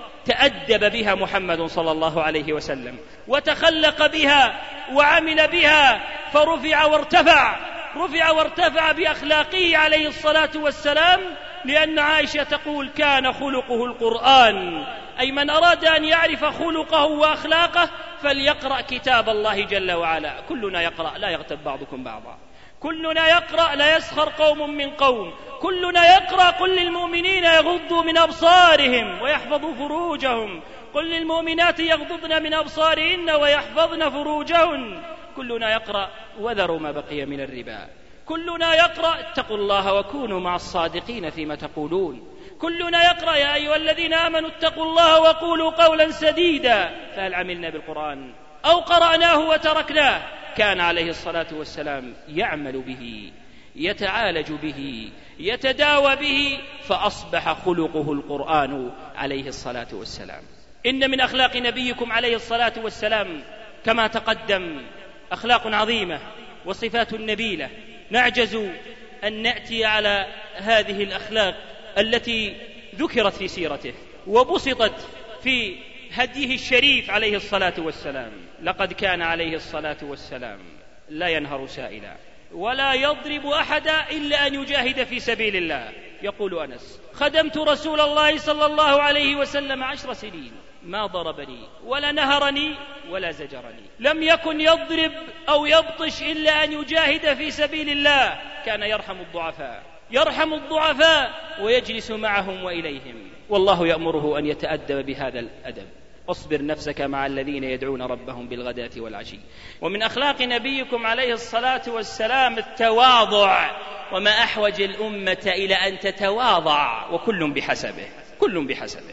تأدب بها محمد صلى الله عليه وسلم، وتخلق بها وعمل بها، فرفع وارتفع، رفع وارتفع بأخلاقه عليه الصلاة والسلام، لأن عائشة تقول: كان خلقه القرآن، أي من أراد أن يعرف خلقه وأخلاقه فليقرأ كتاب الله جل وعلا. كلنا يقرأ، لا يغتب بعضكم بعضا، كلنا يقرأ، لا يسخر قوم من قوم، كلنا يقرأ: قل للمؤمنين يغضوا من أبصارهم ويحفظوا فروجهم، قل للمؤمنات يغضضن من أبصارهن ويحفظن فروجهن. كلنا يقرأ: وذروا ما بقي من الربا. كلنا يقرأ: اتقوا الله وكونوا مع الصادقين فيما تقولون. كلنا يقرأ: يا أيها الذين آمنوا اتقوا الله وقولوا قولا سديدا. فهل عملنا بالقرآن أو قرأناه وتركناه؟ كان عليه الصلاة والسلام يعمل به، يتعالج به، يتداوى به، فأصبح خلقه القرآن عليه الصلاة والسلام. إن من أخلاق نبيكم عليه الصلاة والسلام كما تقدم أخلاق عظيمة وصفات نبيلة، نعجز أن نأتي على هذه الأخلاق التي ذكرت في سيرته وبسطت في هديه الشريف عليه الصلاة والسلام. لقد كان عليه الصلاة والسلام لا ينهر سائلا ولا يضرب أحدا إلا أن يجاهد في سبيل الله. يقول أنس: خدمت رسول الله صلى الله عليه وسلم عشر سنين، ما ضربني ولا نهرني ولا زجرني. لم يكن يضرب أو يبطش إلا أن يجاهد في سبيل الله. كان يرحم الضعفاء، يرحم الضعفاء ويجلس معهم وإليهم، والله يأمره أن يتأدب بهذا الأدب. اصبر نفسك مع الذين يدعون ربهم بالغداة والعشي. ومن أخلاق نبيكم عليه الصلاة والسلام التواضع، وما أحوج الأمة إلى أن تتواضع، وكل بحسبه، كل بحسبه.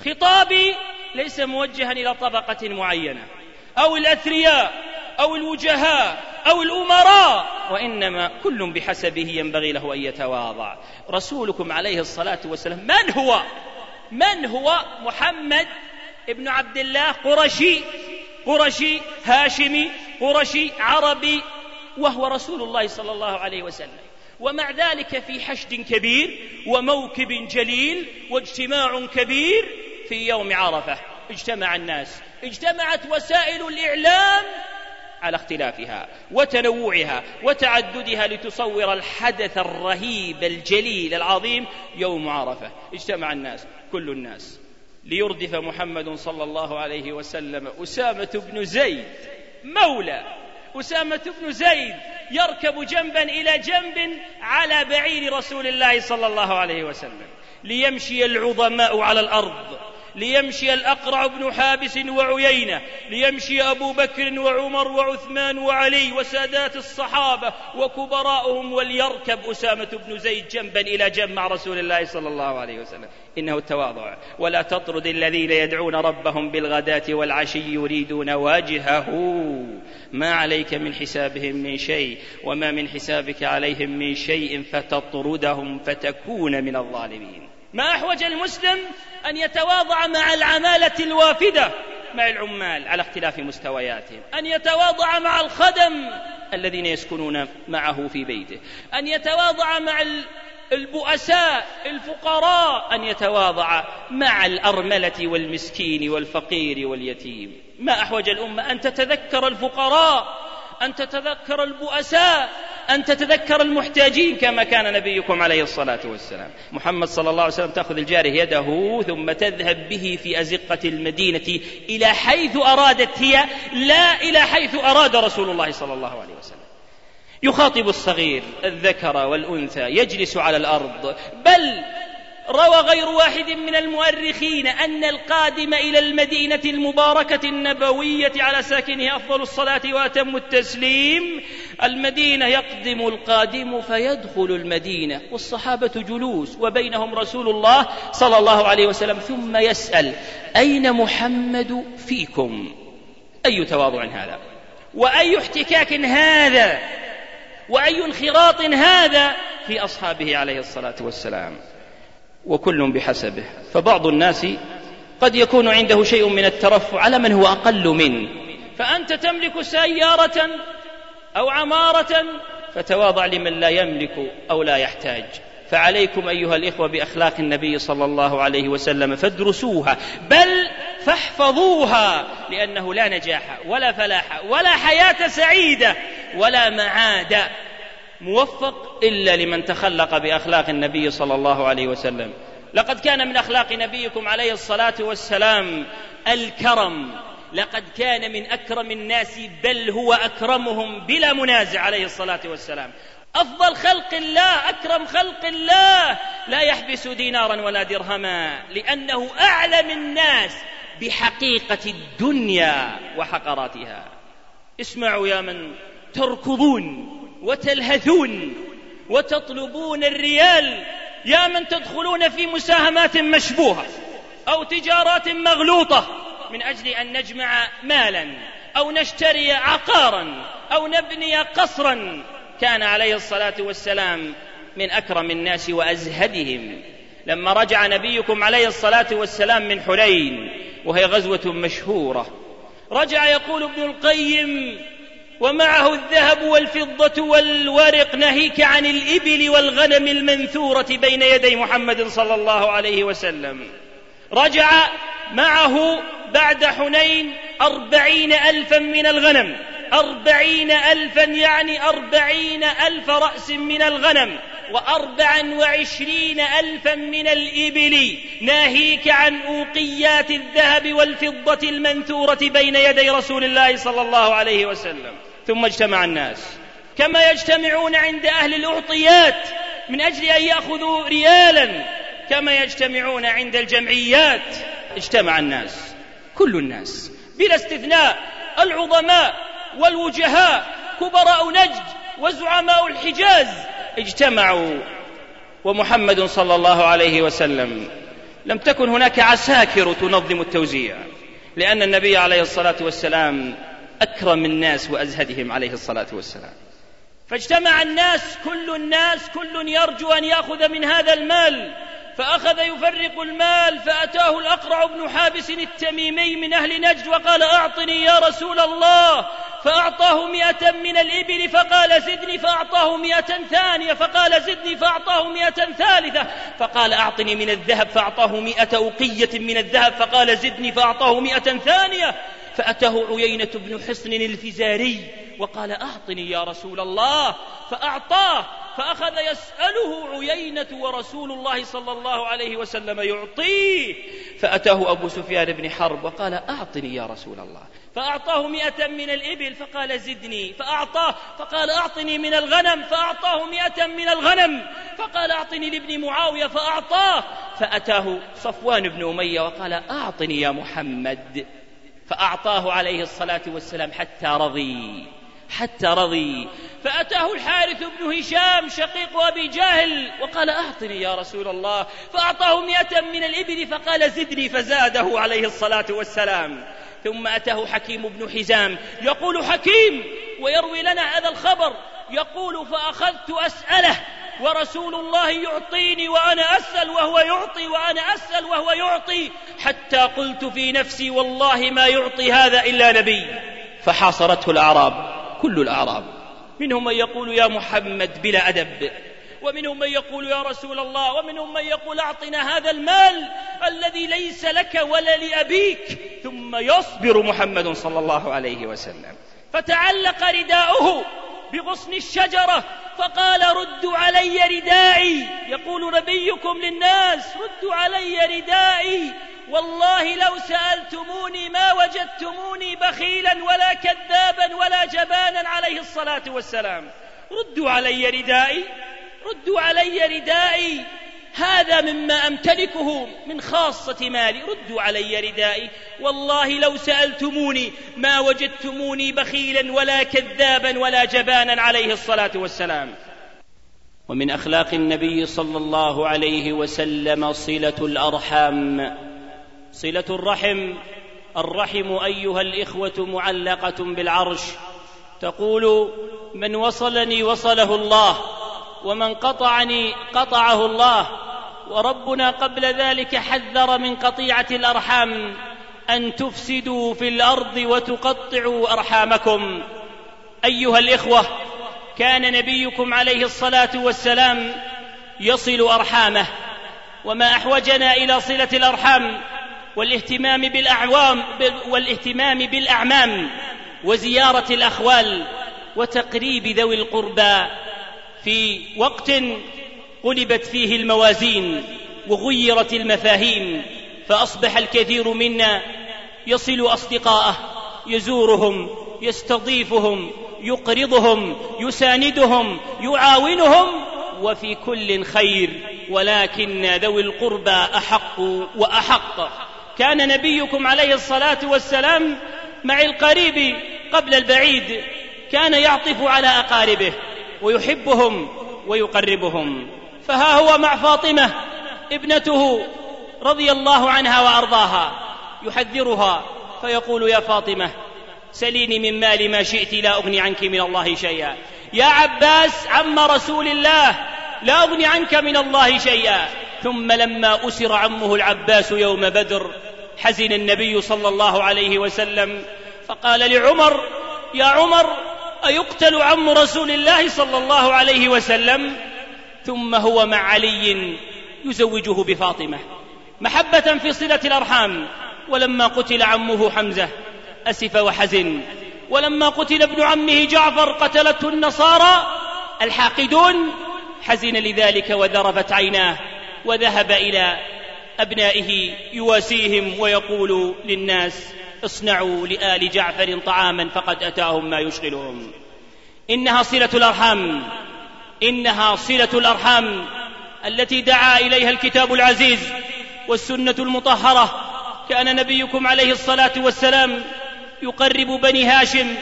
خطابي ليس موجها إلى طبقة معينة أو الأثرياء أو الوجهاء أو الأمراء، وإنما كل بحسبه ينبغي له أن يتواضع. رسولكم عليه الصلاة والسلام من هو؟ من هو؟ محمد ابن عبد الله، قرشي، قرشي هاشمي، قرشي عربي، وهو رسول الله صلى الله عليه وسلم. ومع ذلك في حشد كبير وموكب جليل واجتماع كبير في يوم عرفة، اجتمع الناس، اجتمعت وسائل الإعلام على اختلافها وتنوعها وتعددها لتصور الحدث الرهيب الجليل العظيم يوم عرفة. اجتمع الناس، كل الناس، ليردف محمد صلى الله عليه وسلم أسامة بن زيد، مولى أسامة بن زيد، يركب جنبا إلى جنب على بعير رسول الله صلى الله عليه وسلم، ليمشي العظماء على الأرض، ليمشي الأقرع بن حابس وعيينة، ليمشي أبو بكر وعمر وعثمان وعلي وسادات الصحابة وكبراءهم، وليركب أسامة بن زيد جنبا إلى جنب مع رسول الله صلى الله عليه وسلم. إنه التواضع. ولا تطرد الذين يدعون ربهم بالغداة والعشي يريدون وجهه ما عليك من حسابهم من شيء وما من حسابك عليهم من شيء فتطردهم فتكون من الظالمين. ما أحوج المسلم أن يتواضع مع العمالة الوافدة مع العمال على اختلاف مستوياتهم، أن يتواضع مع الخدم الذين يسكنون معه في بيته، أن يتواضع مع البؤساء الفقراء، أن يتواضع مع الأرملة والمسكين والفقير واليتيم. ما أحوج الأمة أن تتذكر الفقراء، أن تتذكر البؤساء، أن تتذكر المحتاجين كما كان نبيكم عليه الصلاة والسلام. محمد صلى الله عليه وسلم تأخذ الجارية يده ثم تذهب به في أزقة المدينة إلى حيث أرادت هي، لا إلى حيث أراد رسول الله صلى الله عليه وسلم. يخاطب الصغير الذكر والأنثى، يجلس على الأرض. بل روى غير واحد من المؤرخين أن القادم إلى المدينة المباركة النبوية على ساكنها أفضل الصلاة وأتم التسليم، المدينة يقدم القادم فيدخل المدينة والصحابة جلوس وبينهم رسول الله صلى الله عليه وسلم، ثم يسأل: أين محمد فيكم؟ أي تواضع هذا، وأي احتكاك هذا، وأي انخراط هذا في أصحابه عليه الصلاة والسلام. وكل بحسبه، فبعض الناس قد يكون عنده شيء من الترفع على من هو أقل منه، فأنت تملك سيارة أو عمارة فتواضع لمن لا يملك أو لا يحتاج. فعليكم أيها الإخوة بأخلاق النبي صلى الله عليه وسلم، فادرسوها بل فاحفظوها، لأنه لا نجاح ولا فلاح ولا حياة سعيدة ولا معاد موفق إلا لمن تخلق بأخلاق النبي صلى الله عليه وسلم. لقد كان من أخلاق نبيكم عليه الصلاة والسلام الكرم، لقد كان من أكرم الناس، بل هو أكرمهم بلا منازع عليه الصلاة والسلام. أفضل خلق الله، أكرم خلق الله، لا يحبس دينارا ولا درهما، لأنه أعلم الناس بحقيقة الدنيا وحقراتها. اسمعوا يا من تركضون وتلهثون وتطلبون الريال، يا من تدخلون في مساهمات مشبوهة أو تجارات مغلوطة من أجل أن نجمع مالا أو نشتري عقارا أو نبني قصرا. كان عليه الصلاة والسلام من أكرم الناس وأزهدهم. لما رجع نبيكم عليه الصلاة والسلام من حنين، وهي غزوة مشهورة، رجع يقول ابن القيم: ومعه الذهب والفضة والورق، ناهيك عن الإبل والغنم المنثورة بين يدي محمد صلى الله عليه وسلم. رجع معه بعد حنين أربعين ألفا من الغنم، أربعين ألفا يعني أربعين ألف رأس من الغنم، وأربعا وعشرين ألفا من الإبل، ناهيك عن أوقيات الذهب والفضة المنثورة بين يدي رسول الله صلى الله عليه وسلم. ثم اجتمع الناس كما يجتمعون عند أهل الأعطيات من أجل أن يأخذوا ريالا، كما يجتمعون عند الجمعيات. اجتمع الناس، كل الناس بلا استثناء، العظماء والوجهاء، كبراء نجد وزعماء الحجاز، اجتمعوا. ومحمد صلى الله عليه وسلم لم تكن هناك عساكر تنظم التوزيع، لأن النبي عليه الصلاة والسلام أكرم الناس وأزهدهم عليه الصلاة والسلام. فاجتمع الناس، كل الناس كل يرجو أن يأخذ من هذا المال، فأخذ يفرق المال، فأتاه الأقرع بن حابس التميمي من أهل نجد وقال: أعطني يا رسول الله، فأعطاه مئة من الإبل فقال: زدني، فأعطاه مئة ثانية فقال: زدني، فأعطاه مئة ثالثة فقال: أعطني من الذهب، فأعطاه مئة أوقية من الذهب فقال: زدني، فأعطاه مئة ثانية. فأتاه عيينة بن حصن الفزاري وقال: أعطني يا رسول الله، فأعطاه، فأخذ يسأله عيينة ورسول الله صلى الله عليه وسلم يعطيه. فأتاه أبو سفيان بن حرب وقال: أعطني يا رسول الله، فأعطاه مئة من الإبل فقال: زدني، فأعطاه، فقال: أعطني من الغنم، فأعطاه مئة من الغنم فقال: أعطني لابن معاوية، فأعطاه. فأتاه صفوان بن أمية وقال: أعطني يا محمد، فأعطاه عليه الصلاة والسلام حتى رضي، حتى رضي. فأتاه الحارث بن هشام شقيق أبي جهل وقال: أعطني يا رسول الله، فأعطاه مئة من الإبل فقال: زدني، فزاده عليه الصلاة والسلام. ثم أتاه حكيم بن حزام، يقول حكيم ويروي لنا هذا الخبر، يقول: فأخذت أسأله ورسول الله يعطيني وأنا أسأل وهو يعطي وأنا أسأل وهو يعطي، حتى قلت في نفسي والله ما يعطي هذا إلا نبي. فحاصرته الأعراب، كل الأعراب، منهم من يقول يا محمد بلا أدب، ومنهم من يقول يا رسول الله، ومنهم من يقول أعطنا هذا المال الذي ليس لك ولا لأبيك. ثم يصبر محمد صلى الله عليه وسلم، فتعلق رداؤه بغصن الشجرة فقال ردوا علي ردائي. يقول نبيكم للناس ردوا علي ردائي، والله لو سألتموني ما وجدتموني بخيلا ولا كذابا ولا جبانا عليه الصلاة والسلام. ردوا علي ردائي، ردوا علي ردائي، هذا مما أمتلكه من خاصة مالي، ردوا علي ردائي، والله لو سألتموني ما وجدتموني بخيلا ولا كذابا ولا جبانا عليه الصلاة والسلام. ومن أخلاق النبي صلى الله عليه وسلم صلة الأرحام، صلة الرحم. الرحم أيها الإخوة معلقة بالعرش، تقول من وصلني وصله الله، ومن قطعني قطعه الله. وربنا قبل ذلك حذر من قطيعة الأرحام، أن تفسدوا في الأرض وتقطعوا أرحامكم. أيها الإخوة، كان نبيكم عليه الصلاة والسلام يصل أرحامه، وما أحوجنا إلى صلة الأرحام والاهتمام بالأعوام والاهتمام بالأعمام وزيارة الأخوال وتقريب ذوي القربى في وقت قلبت فيه الموازين وغيرت المفاهيم، فأصبح الكثير منا يصل أصدقاءه، يزورهم، يستضيفهم، يقرضهم، يساندهم، يعاونهم، وفي كل خير، ولكن ذوي القربى أحق وأحق. كان نبيكم عليه الصلاة والسلام مع القريب قبل البعيد، كان يعطف على أقاربه ويحبهم ويقربهم. فها هو مع فاطمة ابنته رضي الله عنها وأرضاها يحذرها فيقول يا فاطمة سليني من مال ما شئت لا أغني عنك من الله شيئا. يا عباس عم رسول الله لا أغني عنك من الله شيئا. ثم لما أسر عمه العباس يوم بدر حزن النبي صلى الله عليه وسلم فقال لعمر يا عمر أيقتل عم رسول الله صلى الله عليه وسلم؟ ثم هو مع علي يزوجه بفاطمة محبة في صلة الأرحام. ولما قتل عمه حمزة أسف وحزن، ولما قتل ابن عمه جعفر قتلته النصارى الحاقدون حزن لذلك وذرفت عيناه، وذهب إلى أبنائه يواسيهم ويقول للناس اصنعوا لآل جعفر طعاما فقد أتاهم ما يشغلهم. إنها صلة الأرحام، إنها صلة الأرحام التي دعا إليها الكتاب العزيز والسنة المطهرة. كان نبيكم عليه الصلاة والسلام يقرب بني هاشم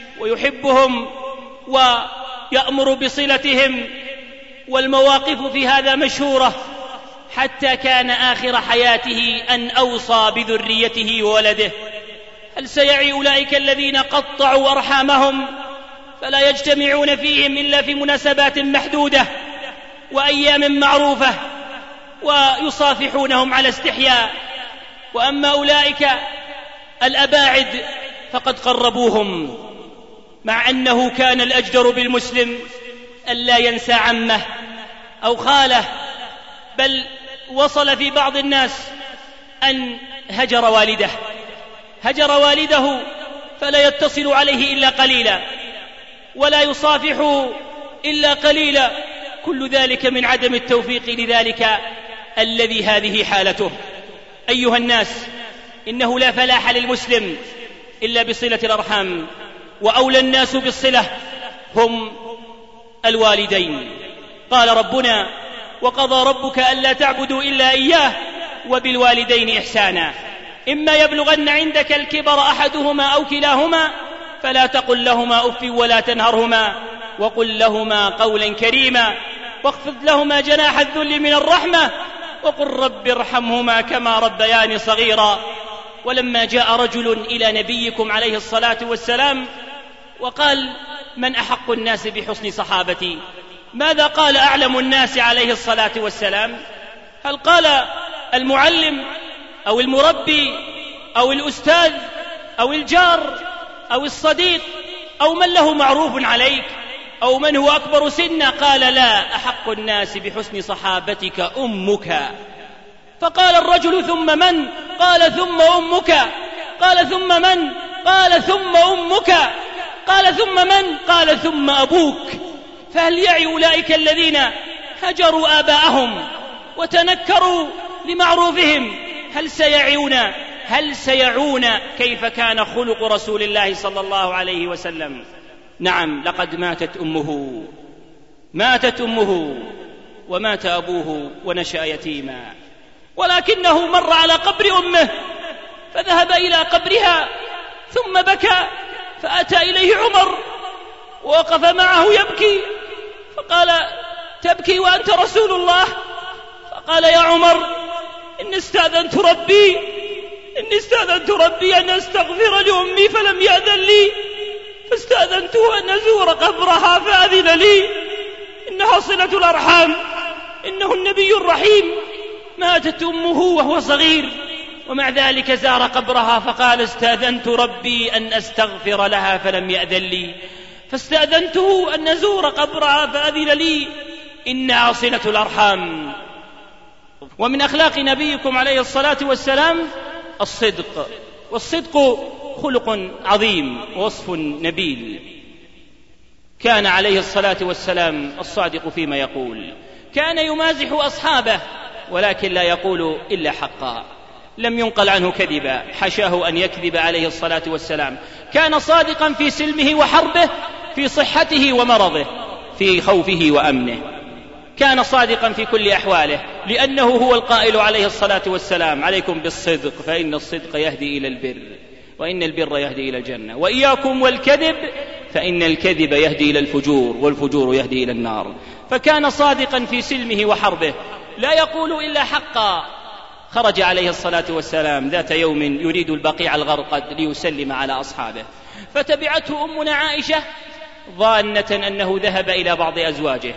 ويحبهم ويأمر بصلتهم، والمواقف في هذا مشهورة، حتى كان آخر حياته أن أوصى بذريته وولده. هل سيعي أولئك الذين قطعوا أرحامهم فلا يجتمعون فيهم إلا في مناسبات محدودة وأيام معروفة ويصافحونهم على استحياء؟ وأما أولئك الأباعد فقد قربوهم، مع أنه كان الأجدر بالمسلم ألا ينسى عمه أو خاله، بل وصل في بعض الناس أن هجر والده هجر والده فلا يتصل عليه إلا قليلا ولا يصافحه إلا قليلا. كل ذلك من عدم التوفيق لذلك الذي هذه حالته. أيها الناس، إنه لا فلاح للمسلم إلا بصلة الأرحام، وأولى الناس بالصلة هم الوالدين. قال ربنا وقضى ربك ألا تعبدوا إلا إياه وبالوالدين إحسانا إما يبلغن عندك الكبر أحدهما أو كلاهما فلا تقل لهما أف ولا تنهرهما وقل لهما قولا كريما واخفض لهما جناح الذل من الرحمة وقل رب ارحمهما كما ربياني صغيرا. ولما جاء رجل إلى نبيكم عليه الصلاة والسلام وقال من أحق الناس بحسن صحابتي؟ ماذا قال أعلم الناس عليه الصلاة والسلام؟ هل قال المعلم أو المربي أو الأستاذ أو الجار أو الصديق أو من له معروف عليك أو من هو أكبر سنا؟ قال لا، أحق الناس بحسن صحابتك أمك. فقال الرجل ثم من؟ قال ثم أمك. قال ثم من؟ قال ثم أمك. قال ثم من؟ قال ثم أبوك. فهل يعي أولئك الذين هجروا آباءهم وتنكروا لمعروفهم هل سيعون هل سيعون كيف كان خلق رسول الله صلى الله عليه وسلم؟ نعم، لقد ماتت أمه ماتت أمه ومات أبوه ونشأ يتيما، ولكنه مر على قبر أمه فذهب إلى قبرها ثم بكى، فأتى إليه عمر ووقف معه يبكي، فقال: تبكي وأنت رسول الله؟ فقال: يا عمر، إني استأذنت ربي إني استأذنت ربي أن أستغفر لأمي فلم يأذن لي، فاستأذنته أن أزور قبرها فأذن لي، إنها صلة الأرحام، إنه النبي الرحيم. ماتت أمه وهو صغير ومع ذلك زار قبرها فقال: استأذنت ربي أن أستغفر لها فلم يأذن لي، فاستأذنته أن نزور قبرها فأذن لي، إنها صلة الأرحام. ومن أخلاق نبيكم عليه الصلاة والسلام الصدق، والصدق خلق عظيم ووصف نبيل. كان عليه الصلاة والسلام الصادق فيما يقول، كان يمازح أصحابه ولكن لا يقول إلا حقا، لم ينقل عنه كذبا، حشاه أن يكذب عليه الصلاة والسلام. كان صادقا في سلمه وحربه، في صحته ومرضه، في خوفه وأمنه، كان صادقا في كل أحواله، لأنه هو القائل عليه الصلاة والسلام: عليكم بالصدق فإن الصدق يهدي إلى البر وإن البر يهدي إلى الجنة، وإياكم والكذب فإن الكذب يهدي إلى الفجور والفجور يهدي إلى النار. فكان صادقا في سلمه وحربه، لا يقول إلا حقا. خرج عليه الصلاة والسلام ذات يوم يريد البقيع الغرقد ليسلم على أصحابه، فتبعته أمنا عائشة ظانة أنه ذهب إلى بعض أزواجه،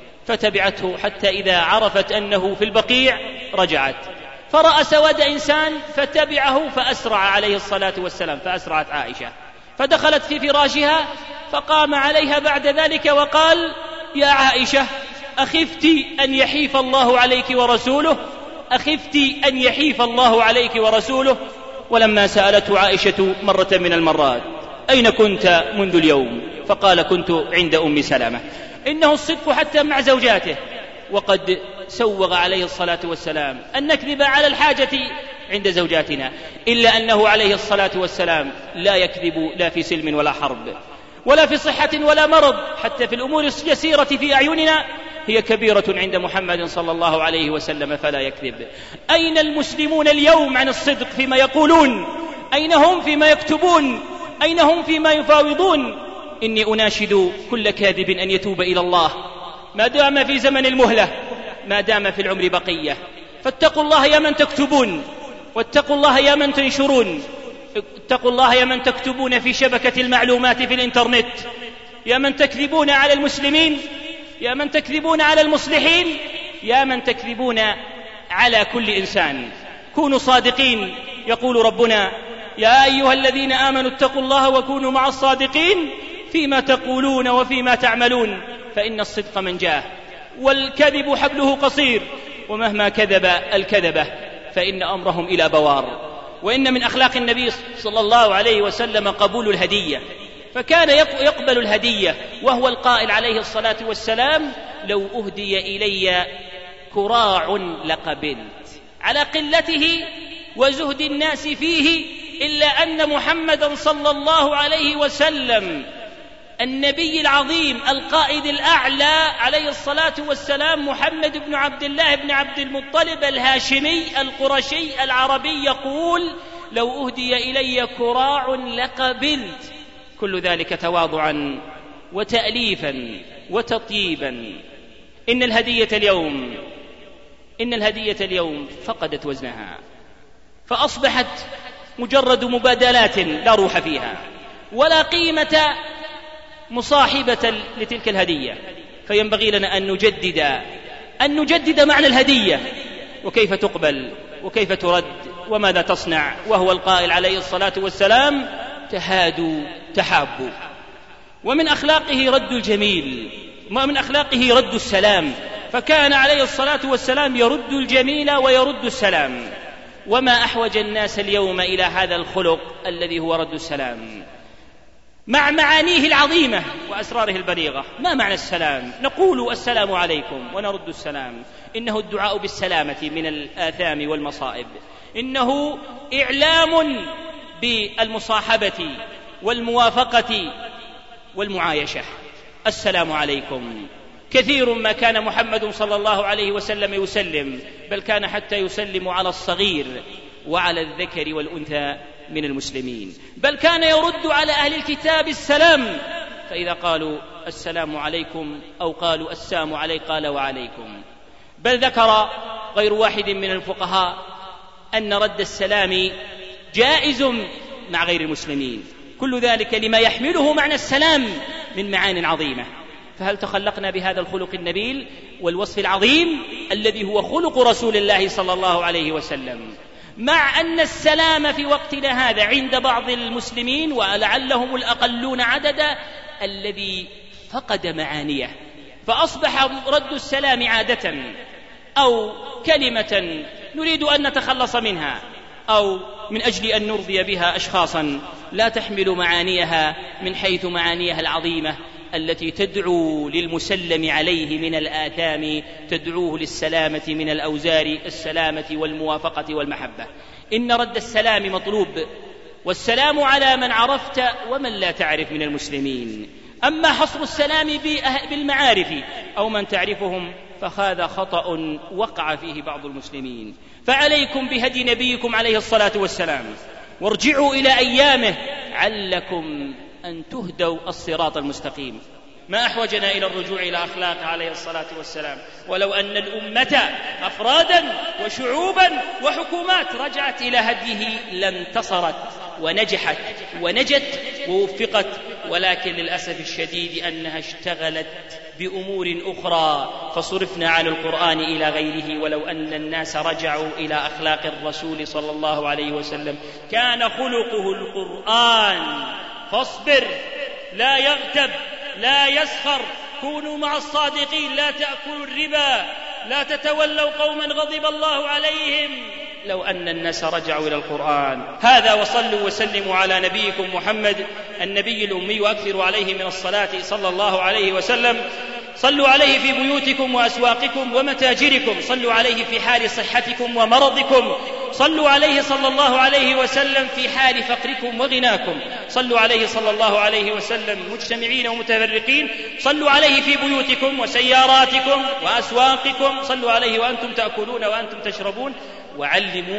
فتبعته حتى إذا عرفت أنه في البقيع رجعت، فرأى سواد إنسان فتبعه فأسرع عليه الصلاة والسلام، فأسرعت عائشة فدخلت في فراشها، فقام عليها بعد ذلك وقال: يا عائشة، أخفت أن يحيف الله عليك ورسوله أخفت أن يحيف الله عليك ورسوله. ولما سألته عائشة مرة من المرات: أين كنت منذ اليوم؟ فقال: كنت عند أم سلمة. إنه الصدق حتى مع زوجاته، وقد سوغ عليه الصلاة والسلام أن نكذب على الحاجة عند زوجاتنا، إلا أنه عليه الصلاة والسلام لا يكذب لا في سلم ولا حرب ولا في صحة ولا مرض، حتى في الأمور اليسيرة في أعيننا هي كبيرة عند محمد صلى الله عليه وسلم فلا يكذب. أين المسلمون اليوم عن الصدق فيما يقولون؟ أين هم فيما يكتبون؟ أين هم فيما يفاوضون؟ إني أناشد كل كاذب أن يتوب إلى الله ما دام في زمن المهلة، ما دام في العمر بقية. فاتقوا الله يا من تكتبون، واتقوا الله يا من تنشرون، اتقوا الله يا من تكتبون في شبكة المعلومات في الإنترنت، يا من تكذبون على المسلمين، يا من تكذبون على المصلحين، يا من تكذبون على كل إنسان. كونوا صادقين. يقول ربنا: يا أيها الذين آمنوا اتقوا الله وكونوا مع الصادقين فيما تقولون وفيما تعملون، فإن الصدق منجاه، والكذب حبله قصير، ومهما كذب الكذبة فإن أمرهم إلى بوار. وإن من أخلاق النبي صلى الله عليه وسلم قبول الهدية، فكان يقبل الهدية، وهو القائل عليه الصلاة والسلام: لو أهدي إلي كراع لقبلت، على قلته وزهد الناس فيه، إلا أن محمدا صلى الله عليه وسلم النبي العظيم القائد الأعلى عليه الصلاة والسلام محمد بن عبد الله بن عبد المطلب الهاشمي القرشي العربي يقول: لو أهدي إلي كراع لقبلت. كل ذلك تواضعا وتأليفا وتطيبا. إن الهدية اليوم إن الهدية اليوم فقدت وزنها، فأصبحت مجرد مبادلات لا روح فيها ولا قيمة مصاحبة لتلك الهدية. فينبغي لنا أن نجدد أن نجدد معنى الهدية، وكيف تقبل وكيف ترد وماذا تصنع، وهو القائل عليه الصلاة والسلام: تهادوا تحابوا. ومن أخلاقه رد الجميل، ومن أخلاقه رد السلام، فكان عليه الصلاة والسلام يرد الجميل ويرد السلام. وما أحوج الناس اليوم إلى هذا الخلق الذي هو رد السلام مع معانيه العظيمة وأسراره البليغة. ما معنى السلام؟ نقول السلام عليكم ونرد السلام. إنه الدعاء بالسلامة من الآثام والمصائب، إنه إعلام بالمصاحبة والموافقة والمعايشة. السلام عليكم. كثير ما كان محمد صلى الله عليه وسلم يسلم، بل كان حتى يسلم على الصغير وعلى الذكر والأنثى من المسلمين، بل كان يرد على أهل الكتاب السلام، فإذا قالوا السلام عليكم أو قالوا السلام عليك قال وعليكم. بل ذكر غير واحد من الفقهاء أن رد السلام جائز مع غير المسلمين، كل ذلك لما يحمله معنى السلام من معان عظيمة. فهل تخلقنا بهذا الخلق النبيل والوصف العظيم الذي هو خلق رسول الله صلى الله عليه وسلم، مع أن السلام في وقتنا هذا عند بعض المسلمين ولعلهم الأقلون عددا الذي فقد معانيه، فأصبح رد السلام عادة أو كلمة نريد أن نتخلص منها، أو من أجل أن نرضي بها أشخاصا لا تحمل معانيها من حيث معانيها العظيمة التي تدعو للمسلم عليه من الآثام، تدعوه للسلامة من الأوزار، السلامة والموافقة والمحبة. إن رد السلام مطلوب، والسلام على من عرفت ومن لا تعرف من المسلمين. أما حصر السلام بالمعارف أو من تعرفهم فهذا خطأ وقع فيه بعض المسلمين. فعليكم بهدي نبيكم عليه الصلاة والسلام، وارجعوا إلى أيامه علكم أن تهدوا الصراط المستقيم. ما أحوجنا إلى الرجوع إلى أخلاق عليه الصلاة والسلام. ولو أن الأمة أفرادا وشعوبا وحكومات رجعت إلى هديه لانتصرت ونجحت ونجت ووفقت، ولكن للأسف الشديد أنها اشتغلت بأمور أخرى فصرفنا عن القرآن إلى غيره. ولو أن الناس رجعوا إلى أخلاق الرسول صلى الله عليه وسلم كان خلقه القرآن. فاصبر، لا يغتب، لا يسخر، كونوا مع الصادقين، لا تأكلوا الربا، لا تتولوا قوما غضب الله عليهم. لو أن الناس رجعوا إلى القرآن. هذا، وصلوا وسلموا على نبيكم محمد النبي الأمي، وأكثروا عليه من الصلاة صلى الله عليه وسلم. صلوا عليه في بيوتكم وأسواقكم ومتاجركم، صلوا عليه في حال صحتكم ومرضكم، صلوا عليه صلى الله عليه وسلم في حال فقركم وغناكم، صلوا عليه صلى الله عليه وسلم مجتمعين ومتفرقين، صلوا عليه في بيوتكم وسياراتكم وأسواقكم، صلوا عليه وأنتم تأكلون وأنتم تشربون. وعلموا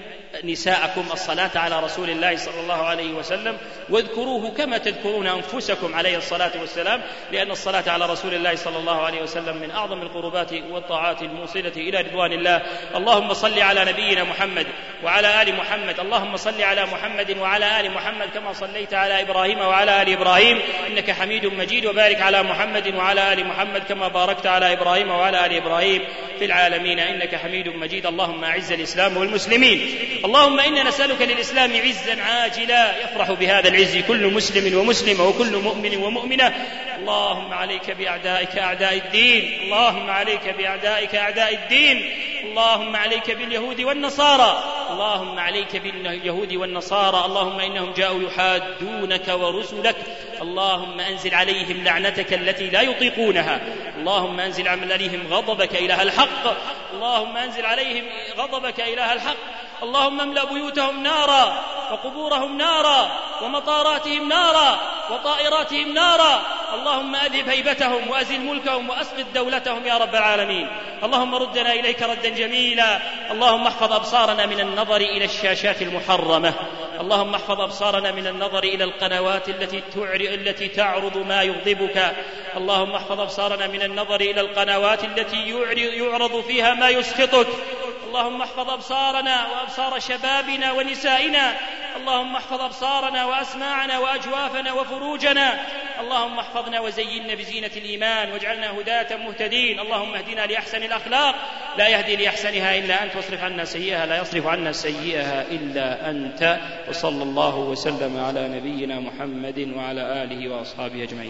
نساءكم الصلاة على رسول الله صلى الله عليه وسلم، واذكروه كما تذكرون أنفسكم عليه الصلاة والسلام، لأن الصلاة على رسول الله صلى الله عليه وسلم من أعظم القربات والطاعات الموصلة إلى رضوان الله. اللهم صل على نبينا محمد وعلى آل محمد. اللهم صل على محمد وعلى آل محمد كما صليت على إبراهيم وعلى آل إبراهيم إنك حميد مجيد، وبارك على محمد وعلى آل محمد كما باركت على إبراهيم وعلى آل إبراهيم في العالمين إنك حميد مجيد. اللهم أعز الإسلام والمسلمين. اللهم إنا نسألك للإسلام عزا عاجلا يفرح بهذا العز كل مسلم ومسلمة وكل مؤمن ومؤمنة. اللهم عليك بأعدائك أعداء الدين، اللهم عليك بأعدائك أعداء الدين، اللهم عليك باليهود والنصارى، اللهم عليك باليهود والنصارى، اللهم إنهم جاءوا يحادونك ورسلك، اللهم أنزل عليهم لعنتك التي لا يطيقونها، اللهم أنزل عليهم غضبك إله الحق، اللهم أنزل عليهم غضبك إله الحق، اللهم املأ بيوتهم نارا وقبورهم نارا ومطاراتهم نارا وطائراتهم نارا، اللهم أذهب هيبتهم وأزل ملكهم وأسقط دولتهم يا رب العالمين. اللهم ردنا إليك ردا جميلا. اللهم احفظ أبصارنا من النظر إلى الشاشات المحرمة، اللهم احفظ أبصارنا من النظر إلى القنوات التي التي تعرض ما يغضبك، اللهم احفظ أبصارنا من النظر إلى القنوات التي يعرض فيها ما يسخطك، اللهم احفظ أبصارنا وأبصار شبابنا ونسائنا، اللهم احفظ أبصارنا وأسماعنا وأجوافنا وفروجنا، اللهم احفظنا وزينا بزينة الإيمان واجعلنا هداة مهتدين. اللهم اهدنا لأحسن الأخلاق لا يهدي لأحسنها إلا أنت، واصرف عنا سيئها لا يصرف عنا سيئها إلا أنت. وصلى الله وسلم على نبينا محمد وعلى آله وأصحابه أجمعين.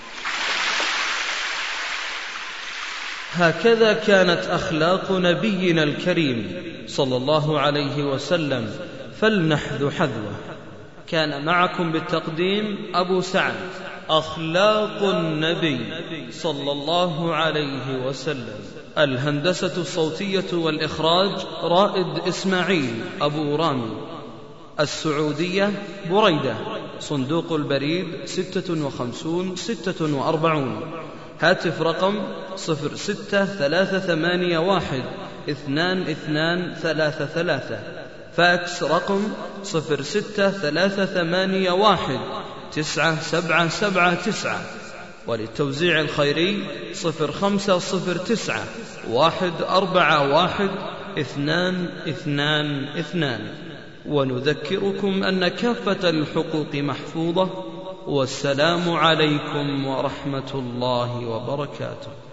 هكذا كانت أخلاق نبينا الكريم صلى الله عليه وسلم، فلنحذ حذوه. كان معكم بالتقديم أبو سعد، أخلاق النبي صلى الله عليه وسلم. الهندسة الصوتية والإخراج رائد إسماعيل أبو رامي. السعودية بريدة، صندوق البريد ستة وخمسون ستة وأربعون. هاتف رقم صفر ستة ثلاثة ثمانية واحد اثنان اثنان ثلاثة ثلاثة. فاكس رقم صفر ستة ثلاثة ثمانية واحد تسعة سبعة سبعة تسعة. وللتوزيع الخيري صفر خمسة صفر تسعة واحد أربعة واحد اثنان اثنان اثنان. ونذكركم أن كافة الحقوق محفوظة. والسلام عليكم ورحمة الله وبركاته.